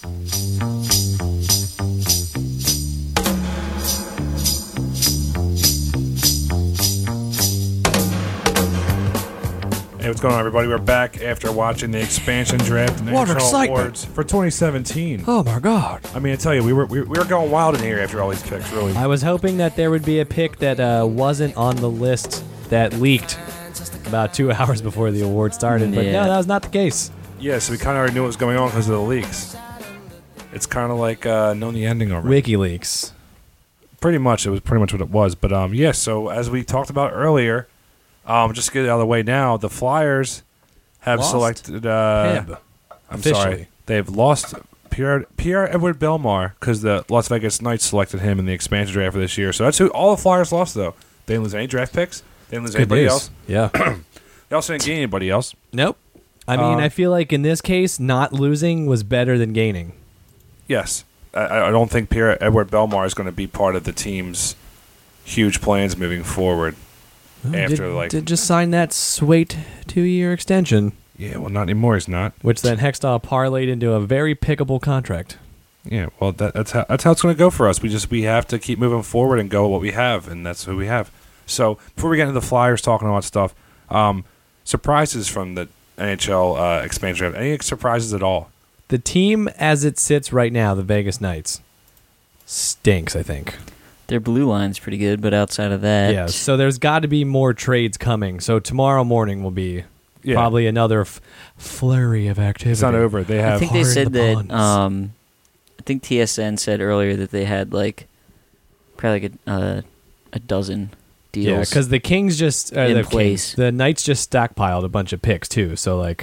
Hey, what's going on, everybody? We're back after watching the expansion draft and the What N H L excitement. awards for twenty seventeen. Oh my God. I mean, I tell you, we were we, we were going wild in here after all these picks. Really, I was hoping that there would be a pick that uh, wasn't on the list that leaked about two hours before the award started, but Yeah. no, that was not the case. yeah. So we kind of already knew what was going on because of the leaks. It's kind of like uh, knowing the ending already. WikiLeaks. Pretty much, it was pretty much what it was. But um, yeah. So as we talked about earlier, um, just to get it out of the way now, the Flyers have Lost? selected. Uh, Pib. I'm Officially. sorry, they've lost Pierre Pierre Edward Belmar, because the Las Vegas Knights selected him in the expansion draft for this year. So that's who all the Flyers lost, though. They didn't lose any draft picks. They didn't lose Good anybody news. else. Yeah. They also didn't gain anybody else. Nope. I mean, Uh, I feel like in this case, not losing was better than gaining. Yes. I, I don't think Pierre Edward Belmar is going to be part of the team's huge plans moving forward. After, did, like... did just sign that sweet two-year extension, Yeah, well, not anymore. He's not. which then Hextall parlayed into a very pickable contract. Yeah, well, that, that's how that's how it's going to go for us. We just we have to keep moving forward and go with what we have, and that's who we have. So before we get into the Flyers talking about stuff, um, surprises from the N H L uh, expansion draft. Any surprises at all? The team as it sits right now, the Vegas Knights, stinks, I think. Their blue line's pretty good, but outside of that, Yeah, so there's got to be more trades coming. So tomorrow morning will be Yeah. probably another f- flurry of activity. It's not over. They have. I think they Hard said the that. bonds. Um, I think T S N said earlier that they had like probably like a uh, a dozen deals. Yeah, because the Kings just uh, in the place. Kings, the Knights just stockpiled a bunch of picks too. So like,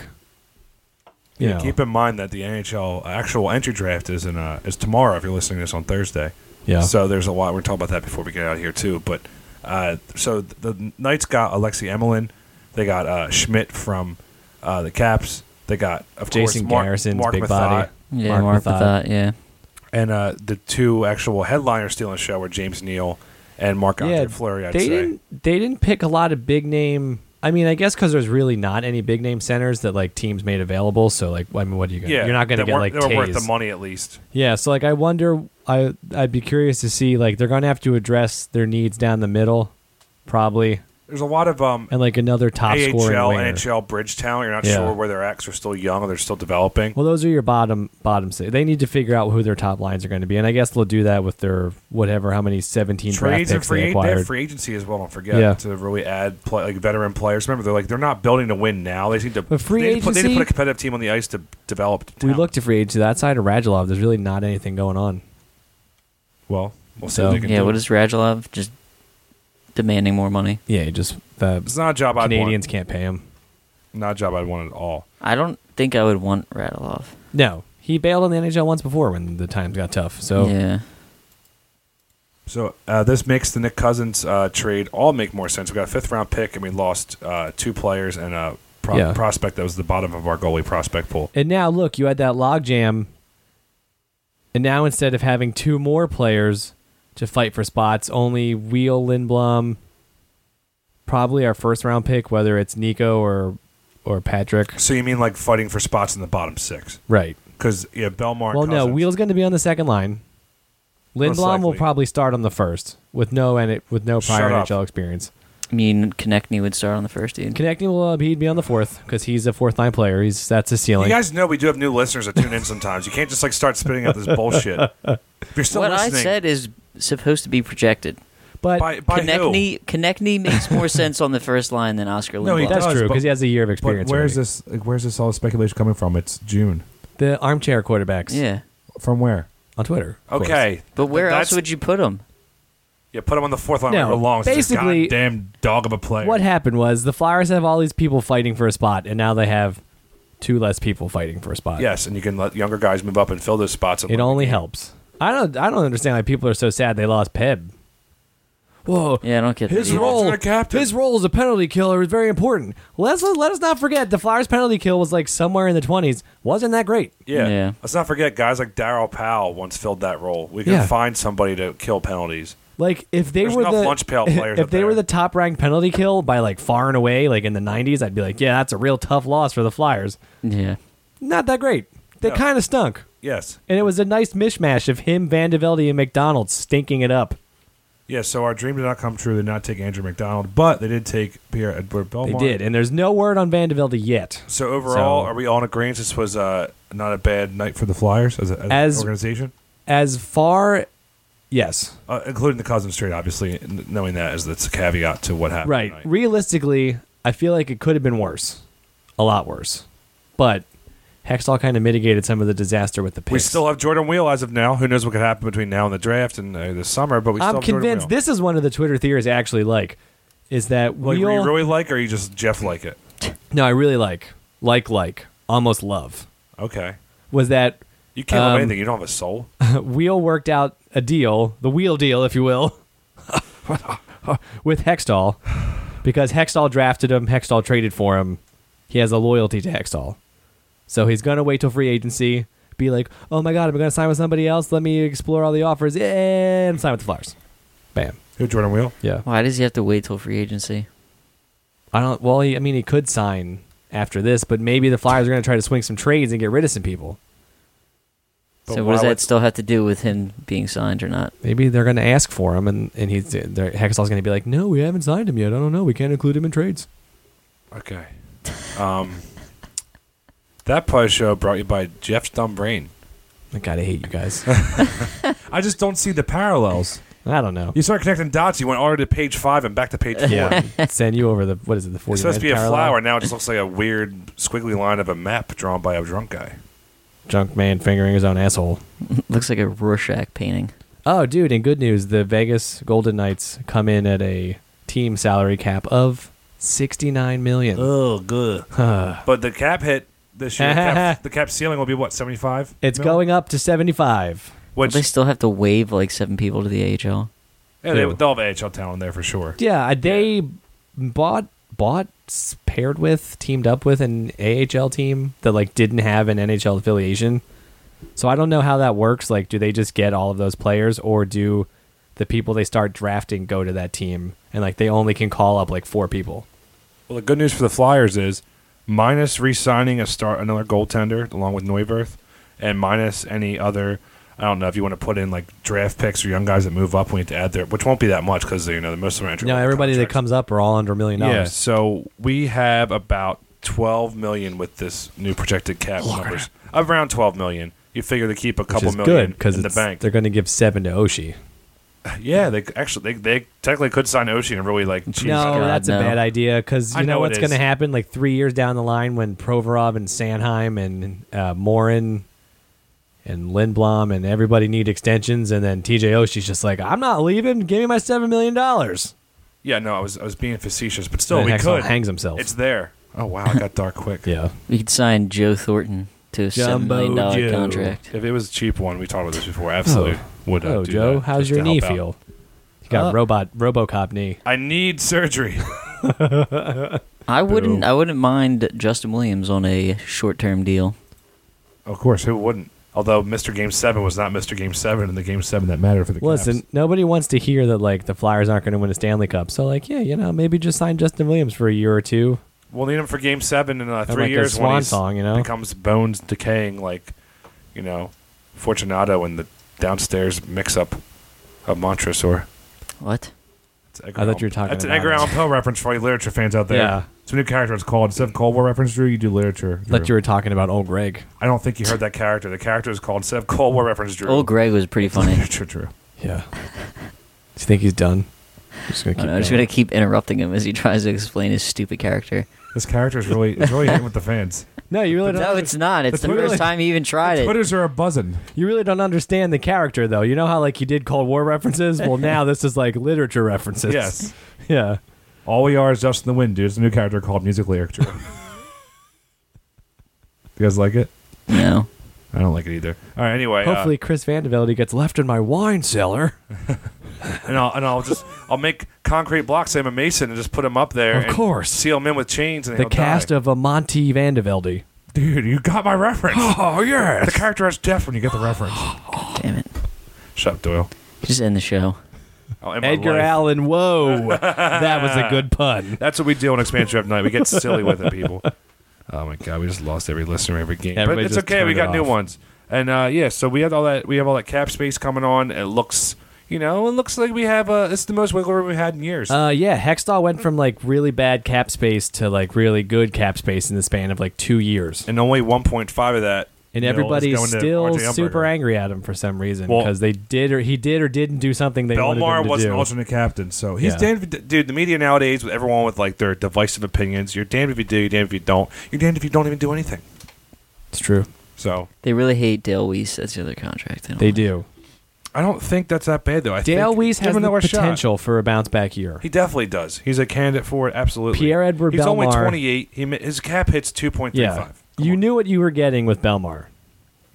you Yeah, know, keep in mind that the N H L actual entry draft is in uh, is tomorrow. If you're listening to this on Thursday, yeah. So there's a lot. We're talking about that before we get out of here too. But uh, so the Knights got Alexei Emelin. They got uh, Schmidt from uh, the Caps. They got of Jason course Mark, Garrison's Mark big Mathot. body. yeah, Mark Mark Mathot. Mathot, yeah. And uh, the two actual headliners stealing the show were James Neal and Marc Andre Yeah, Fleury. I'd they say. didn't. They didn't pick a lot of big name. I mean, I guess because there's really not any big name centers that like teams made available. So like, I mean, what are you gonna? Yeah, You're not gonna they get weren't- like they were worth Tays. the money at least. Yeah, so like I wonder. I I'd be curious to see like they're gonna have to address their needs down the middle, probably, There's a lot of um, and like another top A H scoring L, winger. N H L bridge talent. You're not Yeah. sure where they're at 'cause they're still young or they're still developing. Well, those are your bottom bottom six. They need to figure out who their top lines are going to be, and I guess they'll do that with their whatever, how many seventeen Trades draft and picks free, they they have acquired. free agency as well. Don't forget Yeah. to really add play, like veteran players. Remember, they're like they're not building to win now. They need to. But free they need to put, they need to agency- put a competitive team on the ice to develop. We talent. looked to free agency. That side of Radulov, there's really not anything going on. well. We'll see So- what they can Yeah, do. what is Radulov just demanding more money? Yeah, you just the It's not a job I'd Canadians want. can't pay him. Not a job I'd want at all. I don't think I would want Radulov. No, he bailed on the N H L once before when the times got tough. So yeah, So uh, this makes the Nick Cousins uh, trade all make more sense. We got a fifth round pick and we lost uh, two players and a pro- Yeah. prospect that was the bottom of our goalie prospect pool. and now look, you had that logjam, and now instead of having two more players to fight for spots, only Wheel Lindblom, probably our first round pick, whether it's Nico or or Patrick. So you mean like fighting for spots in the bottom six? Right. Because yeah, Belmar. Well, and no, Cousins. Wheel's going to be on the second line. Most Lindblom will likely. probably start on the first with no and with no prior Shut N up. H L experience. I mean Konechny would start on the first dude. Connecting will uh, he'd be on the fourth because he's a fourth line player. He's that's a You ceiling. guys know we do have new listeners that tune in sometimes. You can't just like start spitting out this bullshit. If you're still What listening, I said is supposed to be projected. but by, by who? Konechny, Konechny makes more sense on the first line than Oscar Lindblom. No, he that's does, true but- because he has a year of But experience. where's already. this? Like, where's this all speculation coming from? It's June. The armchair quarterbacks Yeah, From where? on Twitter. of course. Okay, but where that's- else would you put him? Yeah, put him on the fourth line No, where he belongs. He's a basically- goddamn dog of a player. What happened was the Flyers have all these people fighting for a spot, and now they have two less people fighting for a spot. Yes, and you can let younger guys move up and fill those spots. and It win the only game. helps. I don't. I don't understand why people are so sad they lost Peb. Whoa. Yeah, I don't get His that. either. role- role, a captain. his role as a penalty killer is very important. Let's let us not forget the Flyers' penalty kill was like somewhere in the twenties. Wasn't that great? Yeah. Yeah. Let's not forget guys like Darryl Powell once filled that role. We can Yeah. find somebody to kill penalties. Like if they There's were enough the lunch pail players if up they were there. the top ranked penalty kill by like far and away, like in the nineties, I'd be like, yeah, that's a real tough loss for the Flyers. Yeah, Not that great. They No. kind of stunk, Yes. and it was a nice mishmash of him, Van de Velde, and McDonald stinking it up. Yeah, so our dream did not come true. They did not take Andrew McDonald, but they did take Pierre Edward They Belmar. did, and there's no word on Van de Velde yet. So overall, So- are we all in agreement this was uh, not a bad night for the Flyers as, a, as, As- an organization? As far, yes, Uh, including the Cousins trade, obviously, n- knowing that as that's a caveat to what happened right. tonight. Realistically, I feel like it could have been worse, a lot worse, but Hextall kind of mitigated some of the disaster with the picks. We still have Jordan Wheel as of now. Who knows what could happen between now and the draft and uh, the summer, but we still I'm have Jordan convinced Wheel. this is one of the Twitter theories I actually like. Is that Like, Wheel? you really like or you just Jeff like it? No, I really like, like, like, almost love. Okay. Was that You can't love Um, anything. You don't have a soul. Wheel worked out a deal, the wheel deal, if you will, with Hextall, because Hextall drafted him, Hextall traded for him. He has a loyalty to Hextall. So he's going to wait till free agency, be like, oh my God, I'm going to sign with somebody else. Let me explore all the offers and sign with the Flyers. Bam. Who, Jordan Wheel? Yeah. Why does he have to wait till free agency? I don't, well, he, I mean, he could sign after this, but maybe the Flyers are going to try to swing some trades and get rid of some people. But so why what does that would- still have to do with him being signed or not? Maybe they're going to ask for him, and, and he's they're- Hextall's going to be like, no, we haven't signed him yet. I don't know. We can't include him in trades. Okay. Um, that Puzz show brought you by Jeff's Dumb Brain. I gotta hate you guys. I just don't see the parallels. I don't know. You start connecting dots, you went already to page five and back to page four. Yeah, send you over the what is it? The It's forty. supposed to be a flower. Now it just looks like a weird squiggly line of a map drawn by a drunk guy. Drunk man fingering his own asshole. Looks like a Rorschach painting. Oh, dude! In good news, the Vegas Golden Knights come in at a team salary cap of sixty-nine million. Oh, good. But the cap hit this year. cap, the cap ceiling will be what, seventy-five? It's going up to seventy-five. Which Will they still have to waive like seven people to the A H L? yeah, they, they'll have A H L talent there for sure. Yeah, they bought bought s- paired with teamed up with an A H L team that like didn't have an N H L affiliation. So I don't know how that works. Like, do they just get all of those players, or do the people they start drafting go to that team and like they only can call up like four people? Well, the good news for the Flyers is minus re-signing a start another goaltender along with Neuwirth, and minus any other. I don't know if you want to put in like draft picks or young guys that move up. We need to add there, which won't be that much because you know the most of them are entry No, level everybody that contracts. comes up are all under a million Yeah, dollars. so we have about twelve million with this new projected cap numbers. Around twelve million. You figure they keep a Which couple is million good because in the bank. they're going to give seven to Oshie. Yeah, they actually they, they technically could sign Oshie and really like cheese. No, God, that's no. a bad idea because I you know, know what's it going to is. happen like three years down the line when Provorov and Sanheim and uh, Morin and Lindblom and everybody need extensions, and then T J Oshie's just like, I'm not leaving. Give me my seven million dollars. Yeah, no, I was I was being facetious, but still And we Hextall could. hangs himself. It's there. Oh wow, I got dark quick. Yeah, We could sign Joe Thornton to a seven Jumbo million dollar Joe. contract. If it was a cheap one, we talked about this before. Absolutely would. Uh, Oh, do Joe, that how's just your to knee help out. feel? You got Uh, robot RoboCop knee. I need surgery. I wouldn't. I wouldn't mind Justin Williams on a short term deal. Of course, who wouldn't? Although Mister Game Seven was not Mister Game Seven, and the Game Seven that mattered for the Listen, Caps. nobody wants to hear that like the Flyers aren't going to win a Stanley Cup. So like, yeah, you know, maybe just sign Justin Williams for a year or two. We'll need him for Game Seven in uh, three like a years swan when he's song, you know? becomes bones decaying like, you know, Fortunato in the downstairs mix-up of Montresor. What? It's Edgar I thought Allan- you were talking That's an about Edgar it. Allan Poe reference for all you literature fans out there. Yeah. It's a new character. It's called instead of Cold War reference, Drew. You do literature. Thought Drew. you were talking about old Greg. I don't think you heard that character. The character is called instead of Cold War reference, Drew. Old Greg was pretty funny. Literature, Drew. Yeah. Do you think he's done? Just gonna I keep don't know, I'm just going. gonna keep interrupting him as he tries to explain his stupid character. This character is really, it's really hitting with the fans. No, you really don't. No, under- it's not. It's the the Twitter- first time he even tried it. Twitters are a buzzing. You really don't understand the character, though. You know how like he did Cold War references. Well, now this is like literature references. Yes. Yeah. All we are is Just in the Wind, dude. It's a new character called Music Literature. You guys like it? No. I don't like it either. All right, anyway. uh, Hopefully, Chris Vandevelde gets left in my wine cellar. and I'll and I'll just I'll make concrete blocks. Say I'm a mason and just put them up there. Of and course. seal them in with chains. And The he'll cast die. of a Monty Vandevelde. Dude, you got my reference. Oh yeah. The character has death when you get the reference. Damn it. Shut up, Doyle. Just end the show. I'll end my Edgar life. Allan. Whoa, that was a good pun. That's what we do on Expansion Draft Night. We get silly with it, people. Oh my god, we just lost every listener every game. Everybody but it's just okay. We turned got it new off. ones. And uh, yeah, so we have all that. We have all that cap space coming on. It looks, you know, it looks like we have. Uh, it's the most wiggle room we've had in years. Uh, yeah, Hextall went from like really bad cap space to like really good cap space in the span of like two years. and only one point five of that. And you know, is everybody's going to still R J Umberger. super angry at him for some reason Well- because they did or he did or didn't do something they wanted Belmar him to was do. an alternate captain, so he's Yeah. damned. If you, dude, the media nowadays with everyone with like their divisive opinions, you're damned if you do, you're damned if you don't. You're damned if you don't even do anything. It's true. So They really hate Dale Weiss. That's the other contract. don't They like. do. I don't think that's that bad though. I Dale think, Weiss give has him the another shot. potential for a bounce back year. He definitely does. He's a candidate for it. Absolutely. Pierre-Edouard He's only Bellemare- twenty-eight. He ma- his cap hits two point three Yeah, five. you knew what you were getting with Belmar.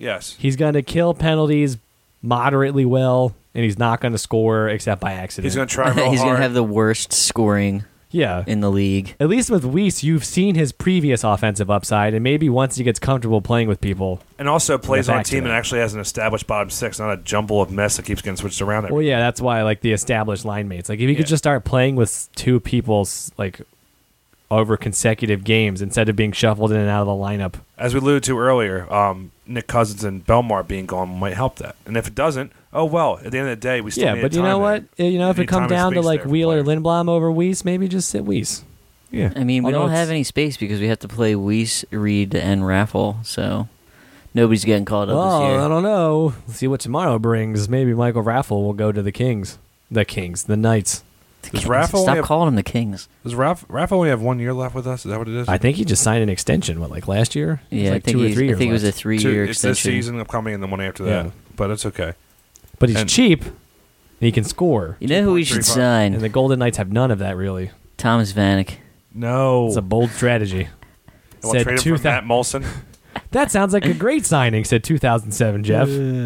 Yes. He's going to kill penalties moderately well, and he's not going to score except by accident. He's going to try real He's hard. going to have the worst scoring yeah. in the league. At least with Weiss, you've seen his previous offensive upside, and maybe once he gets comfortable playing with people. and also plays Get on a back to team that. that actually has an established bottom six, not a jumble of mess that keeps getting switched around. Every Well, yeah, that's why I like the established line mates. Like if he Yeah. could just start playing with two people like over consecutive games instead of being shuffled in and out of the lineup. As we alluded to earlier, um, Nick Cousins and Belmar being gone might help that. And if it doesn't, oh well. At the end of the day, we still Yeah, need but you time know there. what? Uh, You know, if You it need time comes and down to space like there for Wheeler players. Lindblom over Weiss, maybe just sit Weiss. Yeah, I mean, we Although don't have it's- any space because we have to play Weiss, Reed, and Raffle, so nobody's getting called up Well, this year. I don't know. Let's see what tomorrow brings. Maybe Michael Raffle will go to the Kings. The Kings, the Knights. Does Rafa only Stop have- calling them the Kings. Does Raf, Rafa only have one year left with us? Is that what it is? I think he just signed an extension. What, like last year? It was Yeah, like I think two or he's, three I years think it was a left. Two- three-year it's this extension. season upcoming and the one after Yeah. that. But it's okay. But he's and- cheap. And he can score. You know who we should two point three five. sign? And the Golden Knights have none of that really. Thomas Vanek. No. It's a bold strategy. You want to trade him two for Matt thousand. Molson? That sounds like a great signing. Said two thousand seven, Jeff.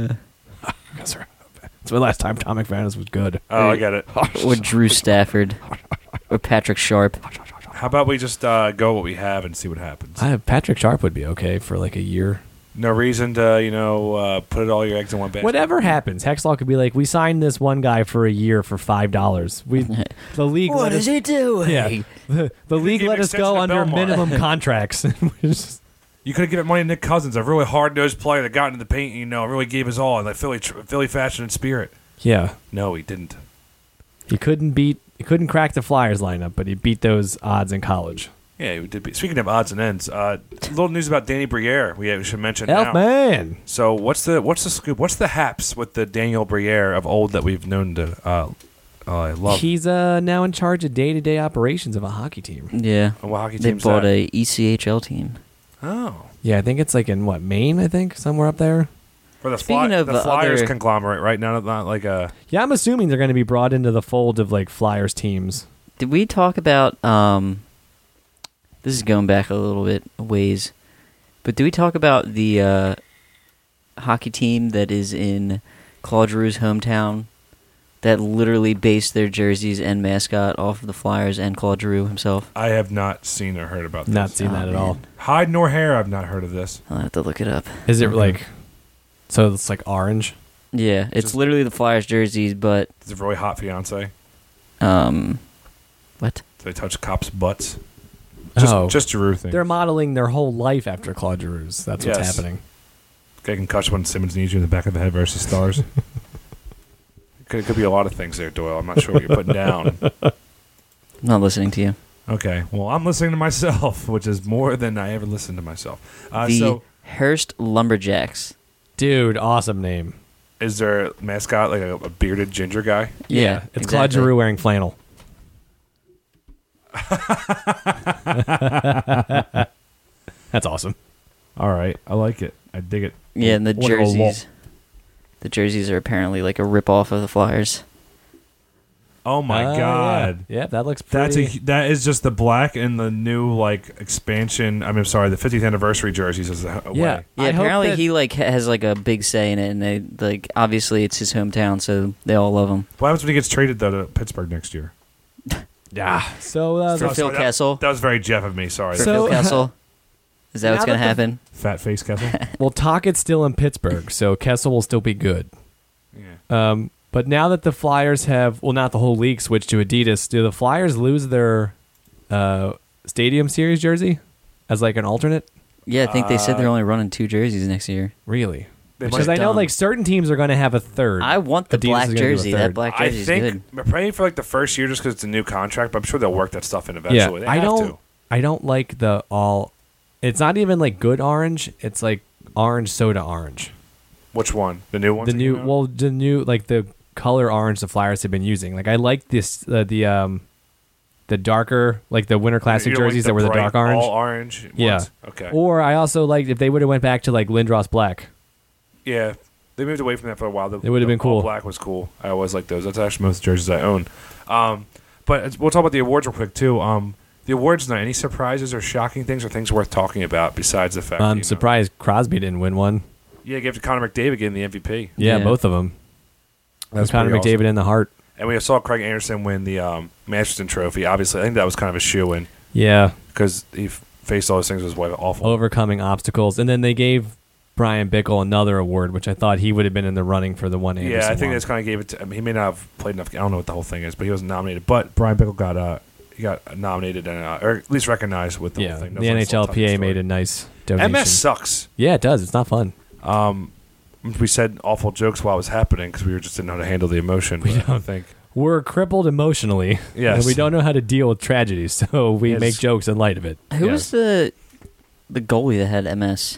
That's the last time Tom McManus was good. Oh, I get it. Or Drew Stafford. Or Patrick Sharp. How about we just uh, go what we have and see what happens? I, Patrick Sharp would be okay for like a year. No reason to, you know, uh, put all your eggs in one basket. Whatever happens, Hexlaw could be like, we signed this one guy for a year for five dollars. We the league let us, he doing? yeah, the, the league give let an us go extension to under Belmar. minimum contracts. We just- You could have given money to Nick Cousins, a really hard-nosed player that got into the paint, you know, really gave his all in like Philly, tr- Philly fashion and spirit. yeah, No, he didn't. he couldn't beat, he couldn't crack the Flyers lineup, but he beat those odds in college. Yeah, he did. Be. Speaking of odds and ends, uh, a little news about Danny Briere. We, we should mention Elf now. man, So what's the what's the scoop? What's the haps with the Daniel Briere of old that we've known to uh, uh, love? he's uh, now in charge of day to day operations of a hockey team. Yeah. And what hockey They team's bought that? a E C H L team. Oh, Yeah, I think it's like in what Maine, I think somewhere up there. for the, Speaking fly, of, the uh, Flyers other- conglomerate, right? Not not like a. Yeah, I'm assuming they're going to be brought into the fold of like Flyers teams. Did we talk about um this is going back a little bit a ways. But did we talk about the uh, hockey team that is in Claude Giroux's hometown that literally based their jerseys and mascot off of the Flyers and Claude Giroux himself? I have not seen or heard about this. Not seen Oh, that at man. all. Hide nor hair. I've not heard of this. I'll have to look it up. Is it like so? It's like orange. Yeah, it's Just- literally the Flyers jerseys, but It's a really hot fiance. um what? Do they touch cops' butts? Just, Oh. just Giroux thing. They're modeling their whole life after Claude Giroux's. That's what's Yes. happening. Get concussion when Simmons needs you in the back of the head versus Stars. could, could be a lot of things there, Doyle. I'm not sure what you're putting down. I'm not listening to you. Okay, well, I'm listening to myself, which is more than I ever listened to myself. Uh, the so, Hearst Lumberjacks. Dude, awesome name. is there a mascot like a, a bearded ginger guy? Yeah, it's Claude exactly. Giroux wearing flannel. That's awesome. All right, I like it. I dig it. Yeah, and the Wonder what- jerseys. The jerseys are apparently like a rip-off of the Flyers. Oh my Uh, god. Yeah. yeah, that looks That's pretty. a that is just the black and the new like expansion. I mean, I'm sorry, the fiftieth anniversary jerseys is a, a Yeah. way. Yeah, I hope apparently that- he like ha- has like a big say in it, and they like obviously it's his hometown, so they all love him. What happens when he gets traded though to Pittsburgh next year? Yeah. So, uh, For Oh, Phil sorry, that- Kessel. That was very Jeff of me. Sorry, For So- Phil Kessel. Is that Now what's gonna that the- happen? fat face Kessel. well, Tockett's still in Pittsburgh, so Kessel will still be good. Yeah. Um, but now that the Flyers have, well, not the whole league switched to Adidas, do the Flyers lose their uh, Stadium Series jersey as like an alternate? Yeah, I think they said they're Uh, only running two jerseys next year. Really? They Because might- I know dumb. like certain teams are going to have a third. I want the Adidas black is gonna do a jersey. That third. black I jersey's think good. we're praying for like the first year just because it's a new contract, but I'm sure they'll work that stuff in eventually. Yeah, They I have don't. to. I don't like the all. It's not even like good orange. It's like orange soda orange. Which one? The new one? The new, well, the new like the color orange the Flyers have been using. Like I like this uh, the um the darker like the Winter Classic jerseys that were the dark orange. All orange. Ones? Yeah. Okay. Or I also liked if they would have went back to like Lindros black. Yeah, they moved away from that for a while. The, It would've the been cool. all black was cool. I always like those. That's actually most jerseys I own. Um, but it's- we'll talk about the awards real quick too. Um, the awards night. Any surprises or shocking things or things worth talking about besides the fact? that, I'm you know- surprised Crosby didn't win one. Yeah, gave it to Connor McDavid getting the M V P. Yeah, Yeah. both of them. That's Connor pretty McDavid awesome. in the heart. And we saw Craig Anderson win the um, Masterton Trophy. Obviously, I think that was kind of a shoe-in Yeah, because he f- faced all those things. It was awful. overcoming obstacles, and then they gave Brian Bickle another award, which I thought he would have been in the running for the one. Anderson Yeah, I think won. that's kind of gave it to. I mean, he may not have played enough. I don't know what the whole thing is, but he wasn't nominated. But Brian Bickle got uh, he got nominated and uh, or at least recognized with the yeah. whole thing. That The was like a little N H L P A touching made story. a nice donation. M S sucks. Yeah, it does. It's not fun. Um, we said awful jokes while it was happening because we were just didn't know how to handle the emotion. We but I don't. think. We're crippled emotionally, Yes. and we don't know how to deal with tragedy, so we Yes. make jokes in light of it. Who Yes. was the the goalie that had M S?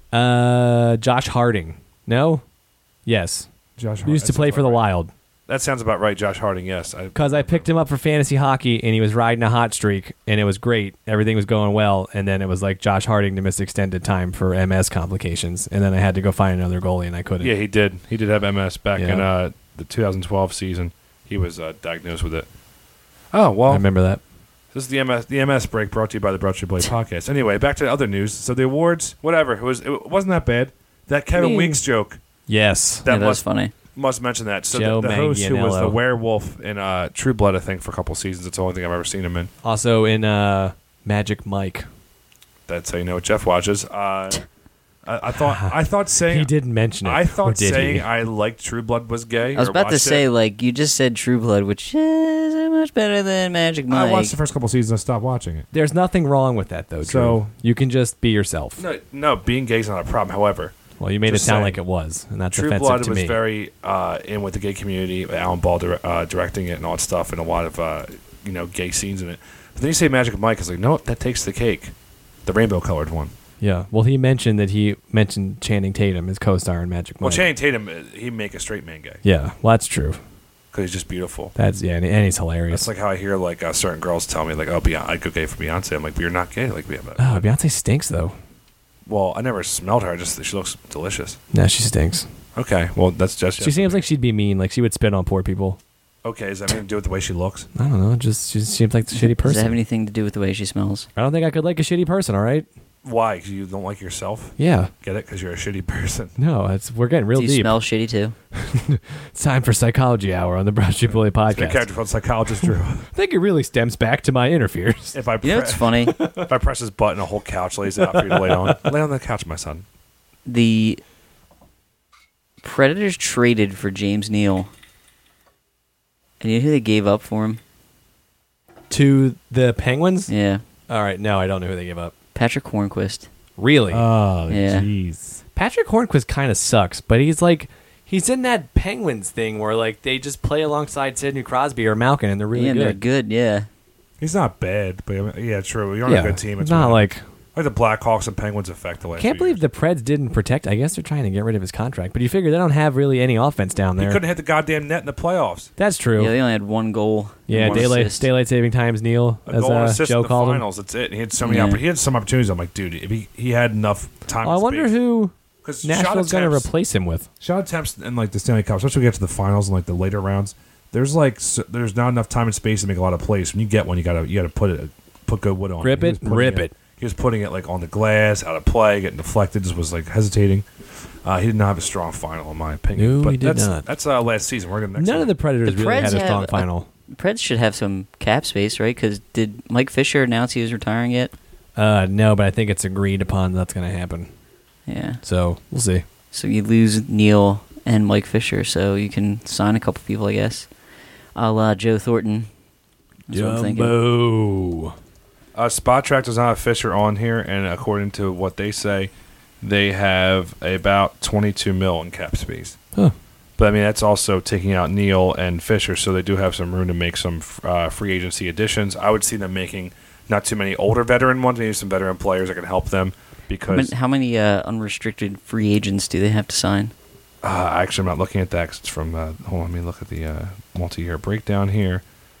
Uh, Josh Harding. No? Yes. Josh He used to that play sounds for the about right. Wild. That sounds about right. Josh Harding. Yes, I, Because I picked him up for fantasy hockey, and he was riding a hot streak, and it was great. Everything was going well, and then it was like Josh Harding to miss extended time for M S complications, and then I had to go find another goalie, and I couldn't. yeah, he did. He did have M S back Yeah. in uh, the two thousand twelve season. He was uh, diagnosed with it. Oh I well. remember that. This is the M S the M S break brought to you by the Broad Street Blade podcast. Anyway, back to the other news. So the awards, whatever, it was it wasn't that bad. That Kevin mean- Weeks joke Yes. that yeah, that was must funny. must mention that. So Joe the, the host who was the Manganiello. werewolf in uh, True Blood, I think, for a couple seasons. It's the only thing I've ever seen him in. Also in uh, Magic Mike. That's how you know what Jeff watches. Uh, I, I thought I thought saying He didn't mention it. I or thought did saying he? I liked True Blood was gay. I was or about to watched say, it. like, you just said True Blood, which is much better than Magic Mike. I watched the first couple seasons. I stopped watching it. There's nothing wrong with that, though, Drew. So- you can just be yourself. No, no, being gay is not a problem. However, Well, you made Just it sound saying. like it was, and that's True offensive Blood to was me. very uh, in with the gay community. Alan Ball dir- uh, directing it and all that stuff, and a lot of uh, you know gay scenes in it. But then you say Magic Mike, it's like no, that takes the cake, the rainbow colored one. Yeah. Well, he mentioned that he mentioned Channing Tatum, his co-star in Magic Mike. Well, Channing Tatum, uh, he make a straight man gay Yeah. Well, that's true. because he's just beautiful. That's yeah, and, and he's hilarious. That's like how I hear like uh, certain girls tell me like, "Oh, Beyonce, I'd go gay for Beyonce." I'm like, "But you're not gay." Like, yeah, but, oh, Beyonce stinks though. well, I never smelled her. I just she looks delicious. No, she stinks. Okay, well that's just She seems like she'd be mean. Like she would spit on poor people. okay. Does that mean to do with the way she looks? I don't know. Just she seems like a shitty Does that person. have anything to do with the way she smells? I don't think I could like a shitty person. All right. Why? 'Cause you don't like yourself? Yeah. Get it? Because you're a shitty person. No, it's we're getting real Do you deep. smell shitty too? It's time for Psychology Hour on the Broad Street Bully The podcast. character called Psychologist Drew. I think it really stems back to my interferes. If I You know pre- what's funny? if I press his button, a whole couch lays out for you to lay on. Lay on the couch, my son. The Predators traded for James Neal. And you know who they gave up for him? To the Penguins. Yeah. All right. No, I don't know who they gave up. Patrick Hornquist. Really? Uh, Oh, Yeah. jeez. Patrick Hornquist kind of sucks, but he's like he's in that Penguins thing where like they just play alongside Sidney Crosby or Malkin, and they're really yeah, and they're good. good, yeah. He's not bad, but I mean, yeah, true. You're on yeah, a good team. it's not really- like like the Blackhawks and Penguins effect the last can't few believe years. the Preds didn't protect. I guess they're trying to get rid of his contract, but you figure they don't have really any offense down He there. couldn't hit the goddamn net in the playoffs. That's true. Yeah, they only had one goal. and Yeah, one daylight assist. daylight saving times. Neil, A as goal and uh, assist Joe in the called him. finals. That's it. He had so many. Yeah. oppor- He had some opportunities. I'm like, dude, if he he had enough time. Oh, I and wonder space. who 'Cause shot Nashville's going to attempts- replace him with. Shot attempts in like the Stanley Cup, especially when we get to the finals and like the later rounds. There's like s there's not enough time and space to make a lot of plays. When you get one, you gotta you gotta put it put good wood on. Grip He it, was putting rip it. He was putting it like on the glass, out of play, getting deflected. Just was like hesitating. Uh, he did not have a strong final, in my opinion. No, but he did that's, not. That's uh, last season. We're gonna next None one. of the Predators The really Preds had a strong have a- final. Preds should have some cap space, right? Because did Mike Fisher announce he was retiring yet? Uh, no, but I think it's agreed upon that's going to happen. Yeah. So we'll see. So you lose Neal and Mike Fisher, so you can sign a couple people, I guess. A la Joe Thornton. That's what I'm thinking. Jumbo. Uh, Spot Track does not have Fisher on here, and according to what they say, they have about twenty-two mil in cap space. Huh. But I mean, that's also taking out Neal and Fisher, so they do have some room to make some uh, free agency additions. I would see them making not too many older veteran ones, maybe some veteran players that can help them. How Because many, how many uh, unrestricted free agents do they have to sign? uh, actually, I'm not looking at that 'cause it's from. Uh, hold on, let me look at the uh, multi-year breakdown here.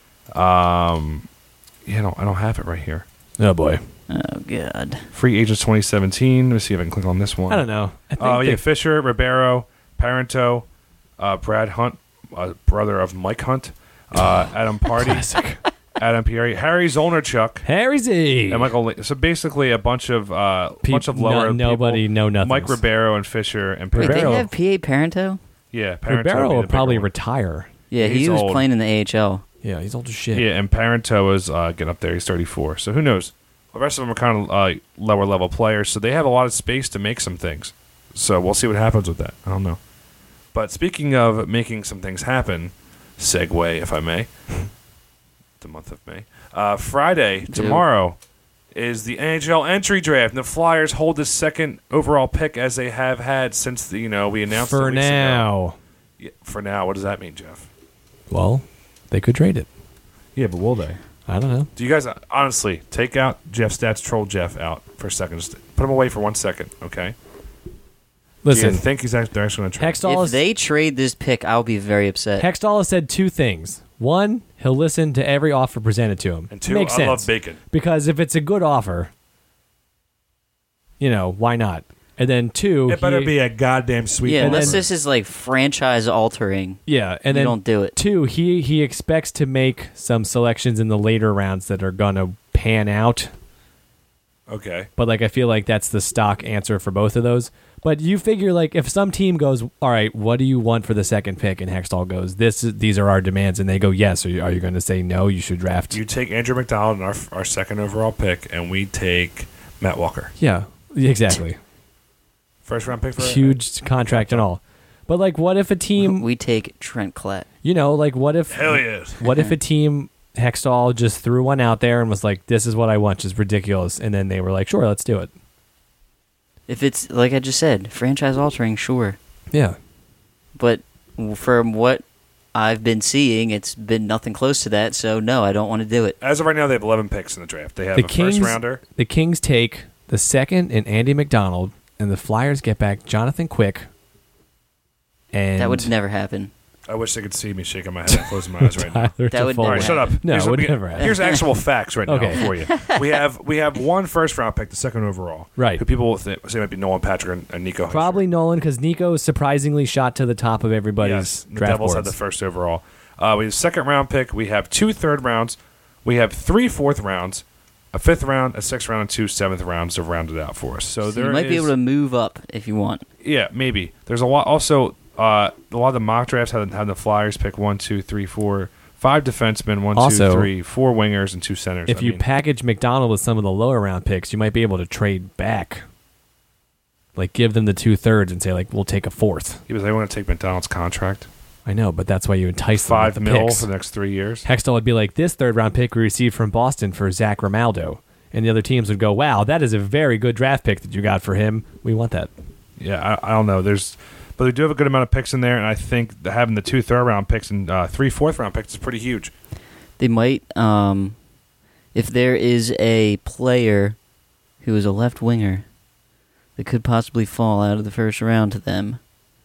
Um, yeah, I don't, I don't have it right here. Oh boy. Oh, God. Free agents twenty seventeen. Let me see if I can click on this one. I don't know. I think Oh, they- yeah, Fisher, Ribeiro, Parento, uh, Brad Hunt, uh, brother of Mike Hunt, uh, Adam Party, Classic. Adam Pieri, Harry Zolnarchuk, Harry Z. and Michael. Le- so basically, a bunch of uh, Peop- bunch of lower no- nobody people. know nothings. Mike Ribeiro and Fisher and Wait, Pieri. they Ribeiro. have P A Parento? Yeah, Parento Ribeiro being will the big probably one. retire. Yeah, he He's was old. playing in the A H L. Yeah, he's old as shit. Yeah, and Parento is uh, getting up there. He's thirty-four. So who knows? The rest of them are kind of uh, lower level players, so they have a lot of space to make some things. So we'll see what happens with that. I don't know. But speaking of making some things happen, segue, if I may, the month of May. Uh, Friday, tomorrow, is the N H L entry draft. And the Flyers hold the second overall pick as they have had since the, you know we announced it For weeks ago. now. Yeah, for now, what does that mean, Jeff? Well, they could trade it. Yeah, but will they? I don't know. Do you guys honestly take out Jeff Stats, troll Jeff out for a second? Just put him away for one second, okay? Listen, Do you think he's actually, they're actually going to trade? Hextall, If has, they trade this pick, I'll be very upset. Hextall has said two things. One, he'll listen to every offer presented to him. And two, Makes I sense. love bacon. Because if it's a good offer, you know, why not? And then two, It better he- be a goddamn sweet. yeah, and unless then- this is like franchise altering. yeah, and You then don't do it. Two, he he expects to make some selections in the later rounds that are gonna pan out. Okay. But like I feel like that's the stock answer for both of those. But you figure like if some team goes, all right, what do you want for the second pick? And Hextall goes, this is, these are our demands, and they go, yes. Are you, are you going to say no? You should draft. You take Andrew McDonald in our, our second overall pick, and we take Matt Walker. yeah, exactly. First round pick for Huge contract and all. But like, what if a team, We take Trent Klett. you know, like what if Hell yes. what if a team Hextall just threw one out there and was like, this is what I want, just ridiculous, and then they were like, sure, let's do it. If it's like I just said, franchise altering, sure. Yeah. But from what I've been seeing, it's been nothing close to that. So no, I don't want to do it. As of right now, they have eleven picks in the draft. They have The a Kings, first rounder. the Kings take the second and Andy McDonald, and the Flyers get back Jonathan Quick. And That would never happen. I wish they could see me shaking my head and closing my eyes right now. Tyler That would Toffoli. All right, never shut up. No, Here's it what would we- never happen. Here's actual facts right now Okay. for you. We have we have one first round pick, the second overall. Right. Who people think, say might be Nolan Patrick and, and Nico. Hischier. Probably Nolan, because Nico surprisingly shot to the top of everybody's Yes, the draft Devils boards. had the first overall. Uh, we have second round pick. We have two third rounds. We have three fourth rounds, a fifth round, a sixth round, and two seventh rounds to round it out for us. So, So there you might be is- able to move up if you want. Yeah, maybe. There's a lot. Also, uh, a lot of the mock drafts had, had the Flyers pick one, two, three, four, five defensemen, one, Also, two, three, four wingers, and two centers. If I you mean, package McDonald with some of the lower round picks, you might be able to trade back. Like, give them the two thirds and say, like, we'll take a fourth. he was they want to take McDonald's contract, I know, but that's why you entice them five with the mil picks. for the next three years. Hextall would be like, this third round pick we received from Boston for Zach Romaldo. And the other teams would go, wow, that is a very good draft pick that you got for him. We want that. Yeah, I, I don't know. There's, but they do have a good amount of picks in there, and I think that having the two third round picks and uh, three fourth round picks is pretty huge. They might, um, if there is a player who is a left winger that could possibly fall out of the first round to them.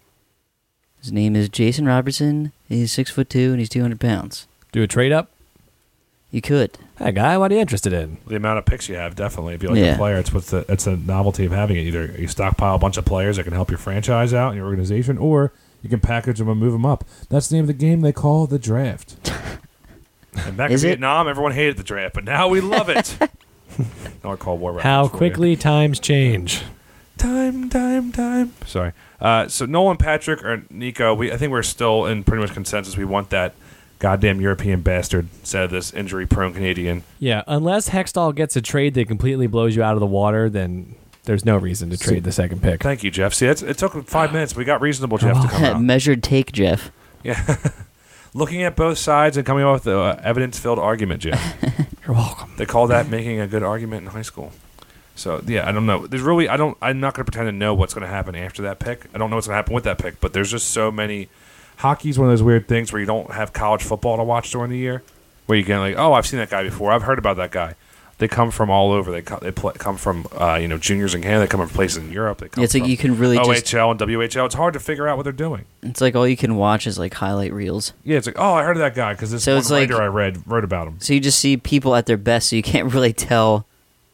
His name is Jason Robertson. He's six foot two and he's two hundred pounds. Do a trade up? You could. Hey, guy, what are you interested in? The amount of picks you have, definitely. If you like Yeah. a player, it's what's the it's a novelty of having it. Either you stockpile a bunch of players that can help your franchise out and your organization, or you can package them and move them up. That's the name of the game they call the draft. And back Is in it? Vietnam, everyone hated the draft, but now we love it. Now I call war reference How for you. quickly times change. Time, time, time. Sorry. Uh, so Nolan Patrick or Nico, we I think we're still in pretty much consensus. We want that goddamn European bastard, said this injury-prone Canadian. Yeah, unless Hextall gets a trade that completely blows you out of the water, then there's no reason to trade the second pick. Thank you, Jeff. See, that's, it took five minutes. We got reasonable Jeff to come out. Measured take, Jeff. Yeah. Looking at both sides and coming up with an uh, evidence-filled argument, Jeff. You're welcome. They call that making a good argument in high school. So, yeah, I don't know. There's really, I don't, I'm not going to pretend to know what's going to happen after that pick. I don't know what's going to happen with that pick, but there's just so many. Hockey's one of those weird things where you don't have college football to watch during the year, where you can like, oh, I've seen that guy before. I've heard about that guy. They come from all over. They co- they play, come from uh, you know juniors in Canada. They come from places in Europe. They come Yeah, it's like from you can really O just. H L and W H L. It's hard to figure out what they're doing. It's like all you can watch is like highlight reels. Yeah, it's like, oh, I heard of that guy because this So one it's like- writer I read wrote about him. So you just see people at their best, so you can't really tell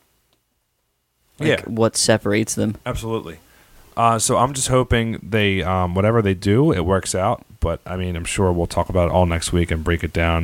like, Yeah. what separates them. Absolutely. Uh, so I'm just hoping they, um, whatever they do, it works out. But I mean, I'm sure we'll talk about it all next week and break it down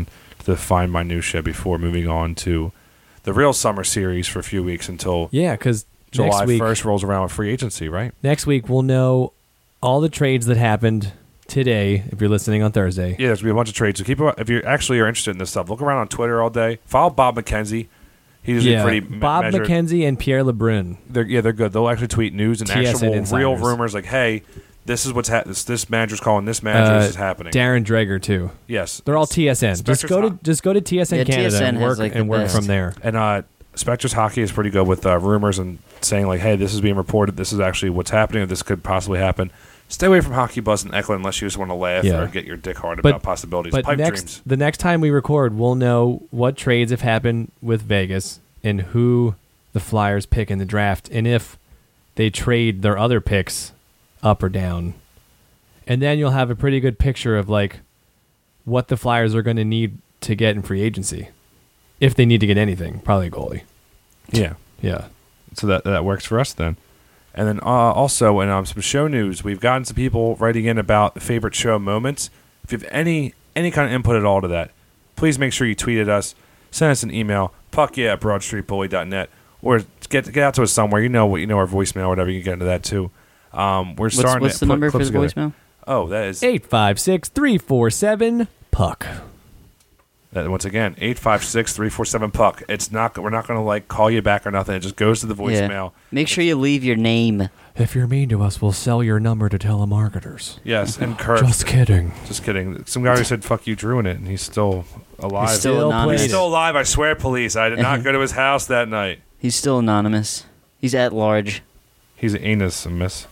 the fine minutia before moving on to the real summer series for a few weeks until Yeah, because July next week, first rolls around with free agency, right? next week we'll know all the trades that happened today. If you're listening on Thursday, Yeah, there's gonna be a bunch of trades. So keep if you actually are interested in this stuff, look around on Twitter all day. Follow Bob McKenzie. He's yeah, pretty me- Bob measured. McKenzie and Pierre LeBrun. They're, yeah, they're good. They'll actually tweet news and T S N actual insiders. real rumors like, hey, this is what's ha- this, this manager's calling this manager. Uh, this is happening. Darren Dreger too. yes, They're all T S N. Just Spectre's go to hot. just go to T S N Yeah, Canada T S N and has, work like, the and work best. from there. And uh, Spectre's Hockey is pretty good with uh, rumors and saying like, hey, this is being reported. This is actually what's happening. Or this could possibly happen. Stay away from Hockey Buzz and Eklund unless you just want to laugh Yeah. or get your dick hard But- about possibilities. But Pipe next, dreams. the next time we record, we'll know what trades have happened with Vegas and who the Flyers pick in the draft, and if they trade their other picks up or down. And then you'll have a pretty good picture of like what the Flyers are going to need to get in free agency, if they need to get anything. Probably a goalie. Yeah. Yeah. So that that works for us then. And then uh, also in um, some show news, we've gotten some people writing in about favorite show moments. If you have any any kind of input at all to that, please make sure you tweet at us, send us an email, puck yeah at broad street bully dot net, or get get out to us somewhere. You know what you know our voicemail, or whatever. You can get into that too. Um, we're What's, starting. what's to the put number for clips the together. voicemail? Oh, that is eight five six, three four seven, puck. that, once again eight five six three four seven puck. It's not. We're not going to like call you back or nothing. It just goes to the voicemail. Yeah. Make sure you leave your name. If you're mean to us, we'll sell your number to telemarketers. Yes, and Kurt. Just kidding. Just kidding. Some guy who said "fuck you" drew in it, and he's still alive. He's still Still anonymous. He's still alive, I swear, police. I did not go to his house that night. He's still anonymous. He's at large. He's an anus, miss.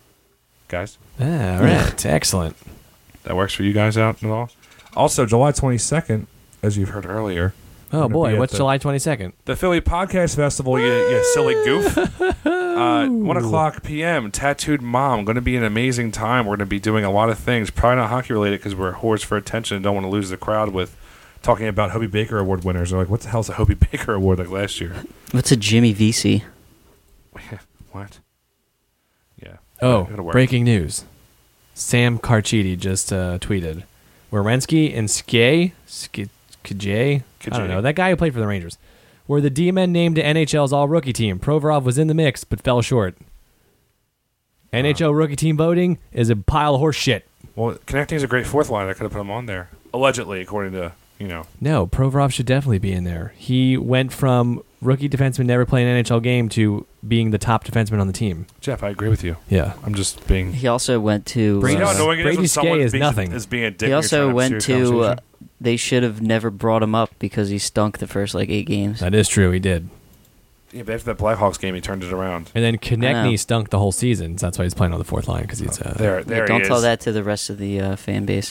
Guys, Ah, all right. Excellent. that works for you guys out at all? Also, July twenty-second, as you've heard earlier, Oh, gonna be boy. at What's the- July twenty-second? the Philly Podcast Festival, you, you silly goof. uh, one o'clock p.m., Tattooed Mom. Going to be an amazing time. We're going to be doing a lot of things. Probably not hockey-related because we're whores for attention and don't want to lose the crowd with talking about Hobie Baker Award winners. They're like, what the hell's a Hobie Baker Award like last year? What's a Jimmy V C? What? Yeah. Oh, It'll work. breaking news. Sam Carchidi just uh, tweeted. Werenski and Skye, Sk- Kajay, I don't know, that guy who played for the Rangers, were the D-men named to N H L's all-rookie team. Provorov was in the mix, but fell short. N H L rookie team voting is a pile of horse shit. Well, Connecting's a great fourth line. I could have put him on there. Allegedly, according to, you know. No, Provorov should definitely be in there. He went from rookie defenseman never playing an N H L game to being the top defenseman on the team. Jeff, I agree with you. Yeah. I'm just being... He also went to. Brady- See how uh, annoying it is Brady when Skye someone is being, nothing. is being a dick he when you're also trying to have a went serious to. Uh, conversation? they should have never brought him up because he stunk the first like eight games. That is true, he did. Yeah, but after that Blackhawks game, he turned it around. And then I Konechny know. stunk the whole season. So that's why he's playing on the fourth line, because he's... Uh, There, Yeah, there don't he is. tell that to the rest of the uh, fan base.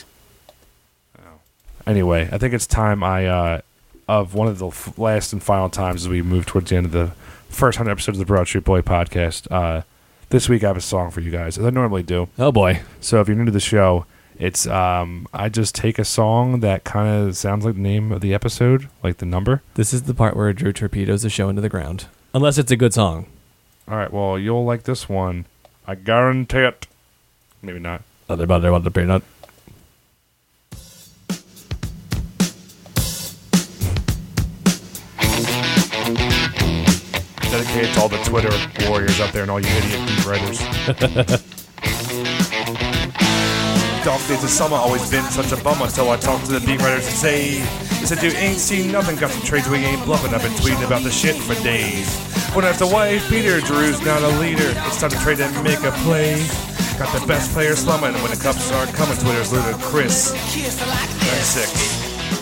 Anyway, I think it's time I, uh, of one of the f- last and final times as we move towards the end of the first one hundred episodes of the Broad Street Boy podcast. Uh, this week I have a song for you guys, as I normally do. Oh, boy. So if you're new to the show, it's um, I just take a song that kind of sounds like the name of the episode, like the number. This is the part where Drew torpedoes the show into the ground. Unless it's a good song. All right, well, you'll like this one. I guarantee it. Maybe not. Other brother, other peanut. Dedicated to all the Twitter warriors out there and all you idiot beat writers. Dark days of summer always been such a bummer, so I talk to the beat writers and say, they said you ain't seen nothing, got some trades we ain't bluffing. I've been tweeting about the shit for days. When I have to wife Peter, Drew's not a leader. It's time to trade and make a play. Got the best player slumming, and when the cups start coming, Twitter's ludicrous. ninety-six.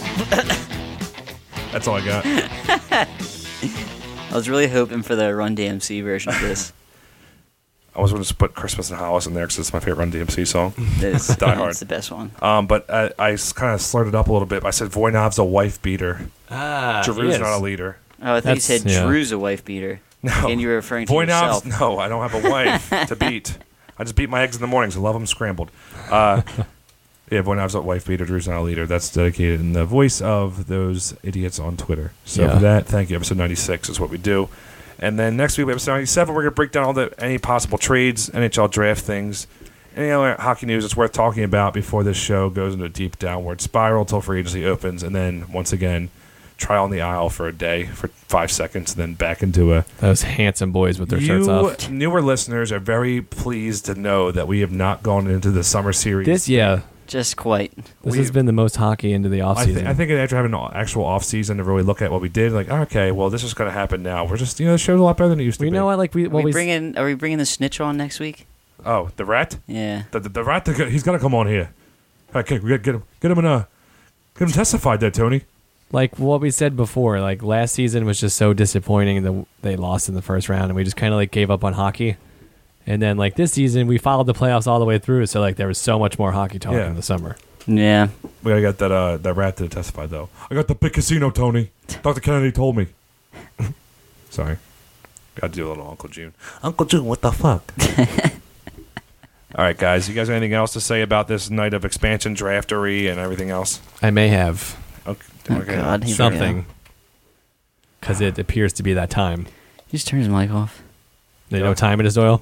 That's all I got. I was really hoping for the Run D M C version of this. I was going to put Christmas in Hollis in there because it's my favorite Run D M C song. That is, Die Hard. It's the best one. Um, but I, I kind of slurred it up a little bit. I said Voinov's a wife beater. Ah, Drew's not a leader. Oh, I thought you That's- said yeah. Drew's a wife beater. No. And you were referring to Voinov's, yourself. no, I don't have a wife to beat. I just beat my eggs in the mornings. I love them scrambled. Uh, yeah, Voinov's a wife beater. Drew's not a leader. That's dedicated in the voice of those idiots on Twitter. So Yeah. for that, thank you. Episode ninety-six is what we do. And then next week, episode ninety-seven, we're going to break down all the any possible trades, N H L draft things, Any other hockey news that's worth talking about before this show goes into a deep downward spiral until free agency opens, and then once again, try on the aisle for a day, for five seconds, and then back into a... Those handsome boys with their shirts You off. newer listeners are very pleased to know that we have not gone into the summer series. This, yeah. Just quite. This We- has been the most hockey into the I, offseason. th- I think after having an actual off season to really look at what we did, like, okay, well, this is going to happen now. We're just, you know, the show's a lot better than it used to we be. know what, like, we, Are well, we we bringing? Are we bringing the snitch on next week? Oh, the rat? Yeah. The, the, the rat, the, he's got to come on here. Okay, we got to get him, get him in a, get him testified there, Tony. like what we said before, like last season was just so disappointing that they lost in the first round, and we just kind of like gave up on hockey. And then like this season, we followed the playoffs all the way through, so like there was so much more hockey talk Yeah. in the summer. Yeah. We got to get that, uh, that rat to testify, though. I got the big casino, Tony. Doctor Kennedy told me. Sorry. Got to do a little Uncle June. Uncle June, what the fuck? All right, guys. You guys have anything else to say about this night of expansion draftery and everything else? I may have Okay. Oh, okay. God. Here we go. something because it appears to be that time. He just turned his mic off. Do you know what time it is, Doyle?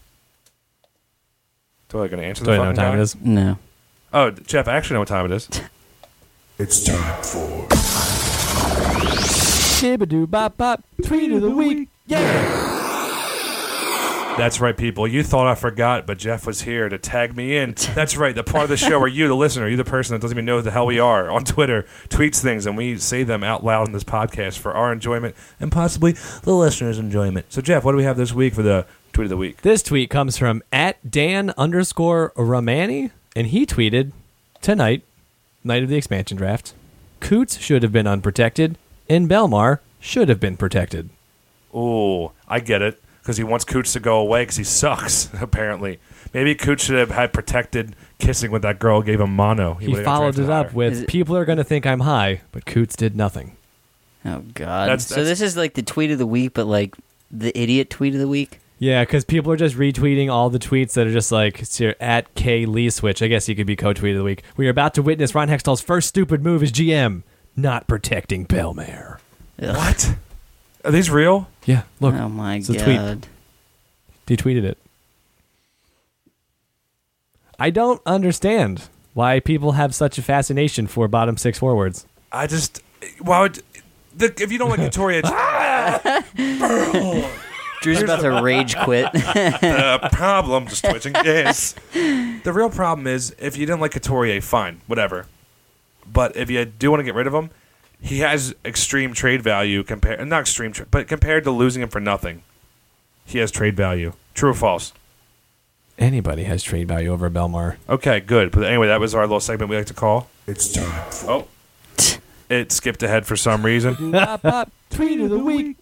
Do I going to answer Do the you know fucking what time guy? it is? No. Oh, Jeff, I actually know what time it is. It's time for Shibbadoo bop bop, tweet of the week. Yeah. That's right, people. You thought I forgot, but Jeff was here to tag me in. That's right. The part of the show where you, the listener, you, the person that doesn't even know who the hell we are, on Twitter, tweets things, and we say them out loud in this podcast for our enjoyment and possibly the listener's enjoyment. So, Jeff, what do we have this week for the tweet of the week? This tweet comes from at Dan underscore Romani, and he tweeted tonight, night of the expansion draft, Coots should have been unprotected, and Belmar should have been protected. Ooh, I get it. Because he wants Coots to go away because he sucks, apparently. Maybe Coots should have had protected kissing with that girl, gave him mono. He, would've got followed drafted it up higher. with, Is it- people are going to think I'm high, but Coots did nothing. Oh, God. That's- so that's- this is like the tweet of the week, but like the idiot tweet of the week? Yeah, because people are just retweeting all the tweets that are just like it's your at K Lee Switch. I guess he could be co-tweet of the week. We are about to witness Ron Hextall's first stupid move as G M, not protecting Belmare. Ugh. What? Are these real? Yeah, look, Oh, my it's a God. tweet. He tweeted it. I don't understand why people have such a fascination for bottom six forwards. I just... Why would... The, if you don't like Victoria, Drew's about to rage quit. the problem, just twitching, is the real problem is if you didn't like Couturier, fine, whatever. But if you do want to get rid of him, he has extreme trade value compared, not extreme, tra- but compared to losing him for nothing, he has trade value. True or false? Anybody has trade value over Belmar. Okay, good. But anyway, that was our little segment we like to call. It's time for Oh, it skipped ahead for some reason. Bop, bop, tweet of the week.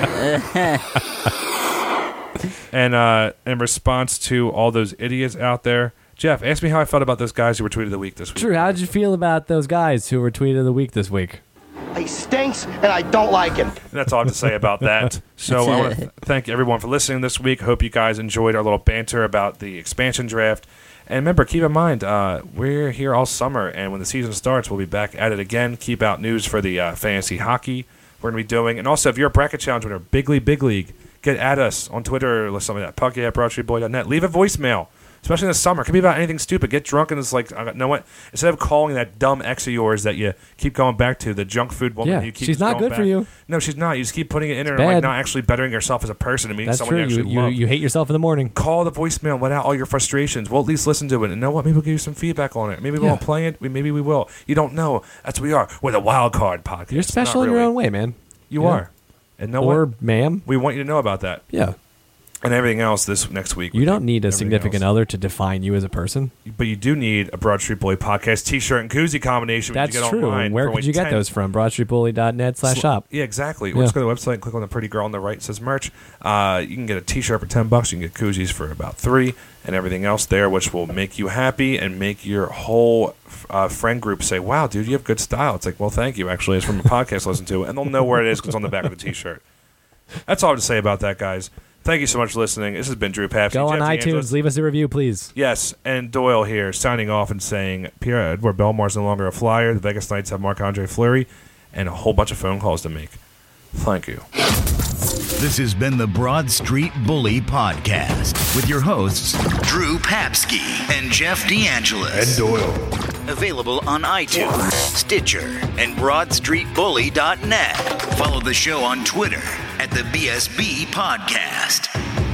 And uh, in response to all those idiots out there, Jeff, ask me how I felt about those guys who were tweeted of the week this week. Drew, how did you feel about those guys who were tweet of the week this week? He stinks, and I don't like him. And that's all I have to say about that. So I want to th- thank everyone for listening this week. Hope you guys enjoyed our little banter about the expansion draft. And remember, keep in mind, uh, we're here all summer, and when the season starts, we'll be back at it again. Keep out news for the uh, fantasy hockey we're going to be doing. And also, if you're a bracket challenge winner, big league, big league, get at us on Twitter or something like that, pucky at broad street boy dot net. Leave a voicemail. Especially in the summer. It could be about anything stupid. Get drunk and it's like, I know what? Instead of calling that dumb ex of yours that you keep going back to, the junk food woman Yeah, that you keep she's not going good for back- you. No, she's not. You just keep putting it in her It's and like bad. not actually bettering yourself as a person and meeting That's someone true. you You, actually you, love. you hate yourself in the morning. Call the voicemail, let out all your frustrations. We'll at least listen to it. And you know what? Maybe we'll give you some feedback on it. Maybe we Yeah. won't play it. We, maybe we will. You don't know. That's what we are. We're the wild card podcast. You're special Not in your really. own way, man. You Yeah. are. And know Or what? ma'am. We want you to know about that. Yeah. And everything else this next week. You don't need a Everything significant else. other to define you as a person. But you do need a Broad Street Bully podcast T-shirt and koozie combination. which That's you get true. online And where for could only you get ten those from? broad street bully dot net slash shop. Yeah, exactly. Yeah. Or just go to the website and click on the pretty girl on the right. It says merch. Uh, you can get a T-shirt for ten bucks. You can get koozies for about three, and everything else there, which will make you happy and make your whole uh, friend group say, "Wow, dude, you have good style." It's like, well, thank you. Actually, it's from a podcast I listen to, and they'll know where it is because it's on the back of the T-shirt. That's all I have to say about that, guys. Thank you so much for listening. This has been Drew Papsy. Go on Jeff iTunes. DeAngelis. Leave us a review, please. Yes, and Doyle here signing off and saying Pierre Edward Belmar's no longer a Flyer. The Vegas Knights have Marc-Andre Fleury and a whole bunch of phone calls to make. Thank you. This has been the Broad Street Bully Podcast with your hosts, Drew Papsky and Jeff DeAngelis. And Doyle. Available on iTunes, Stitcher, and broad street bully dot net. Follow the show on Twitter at the B S B Podcast.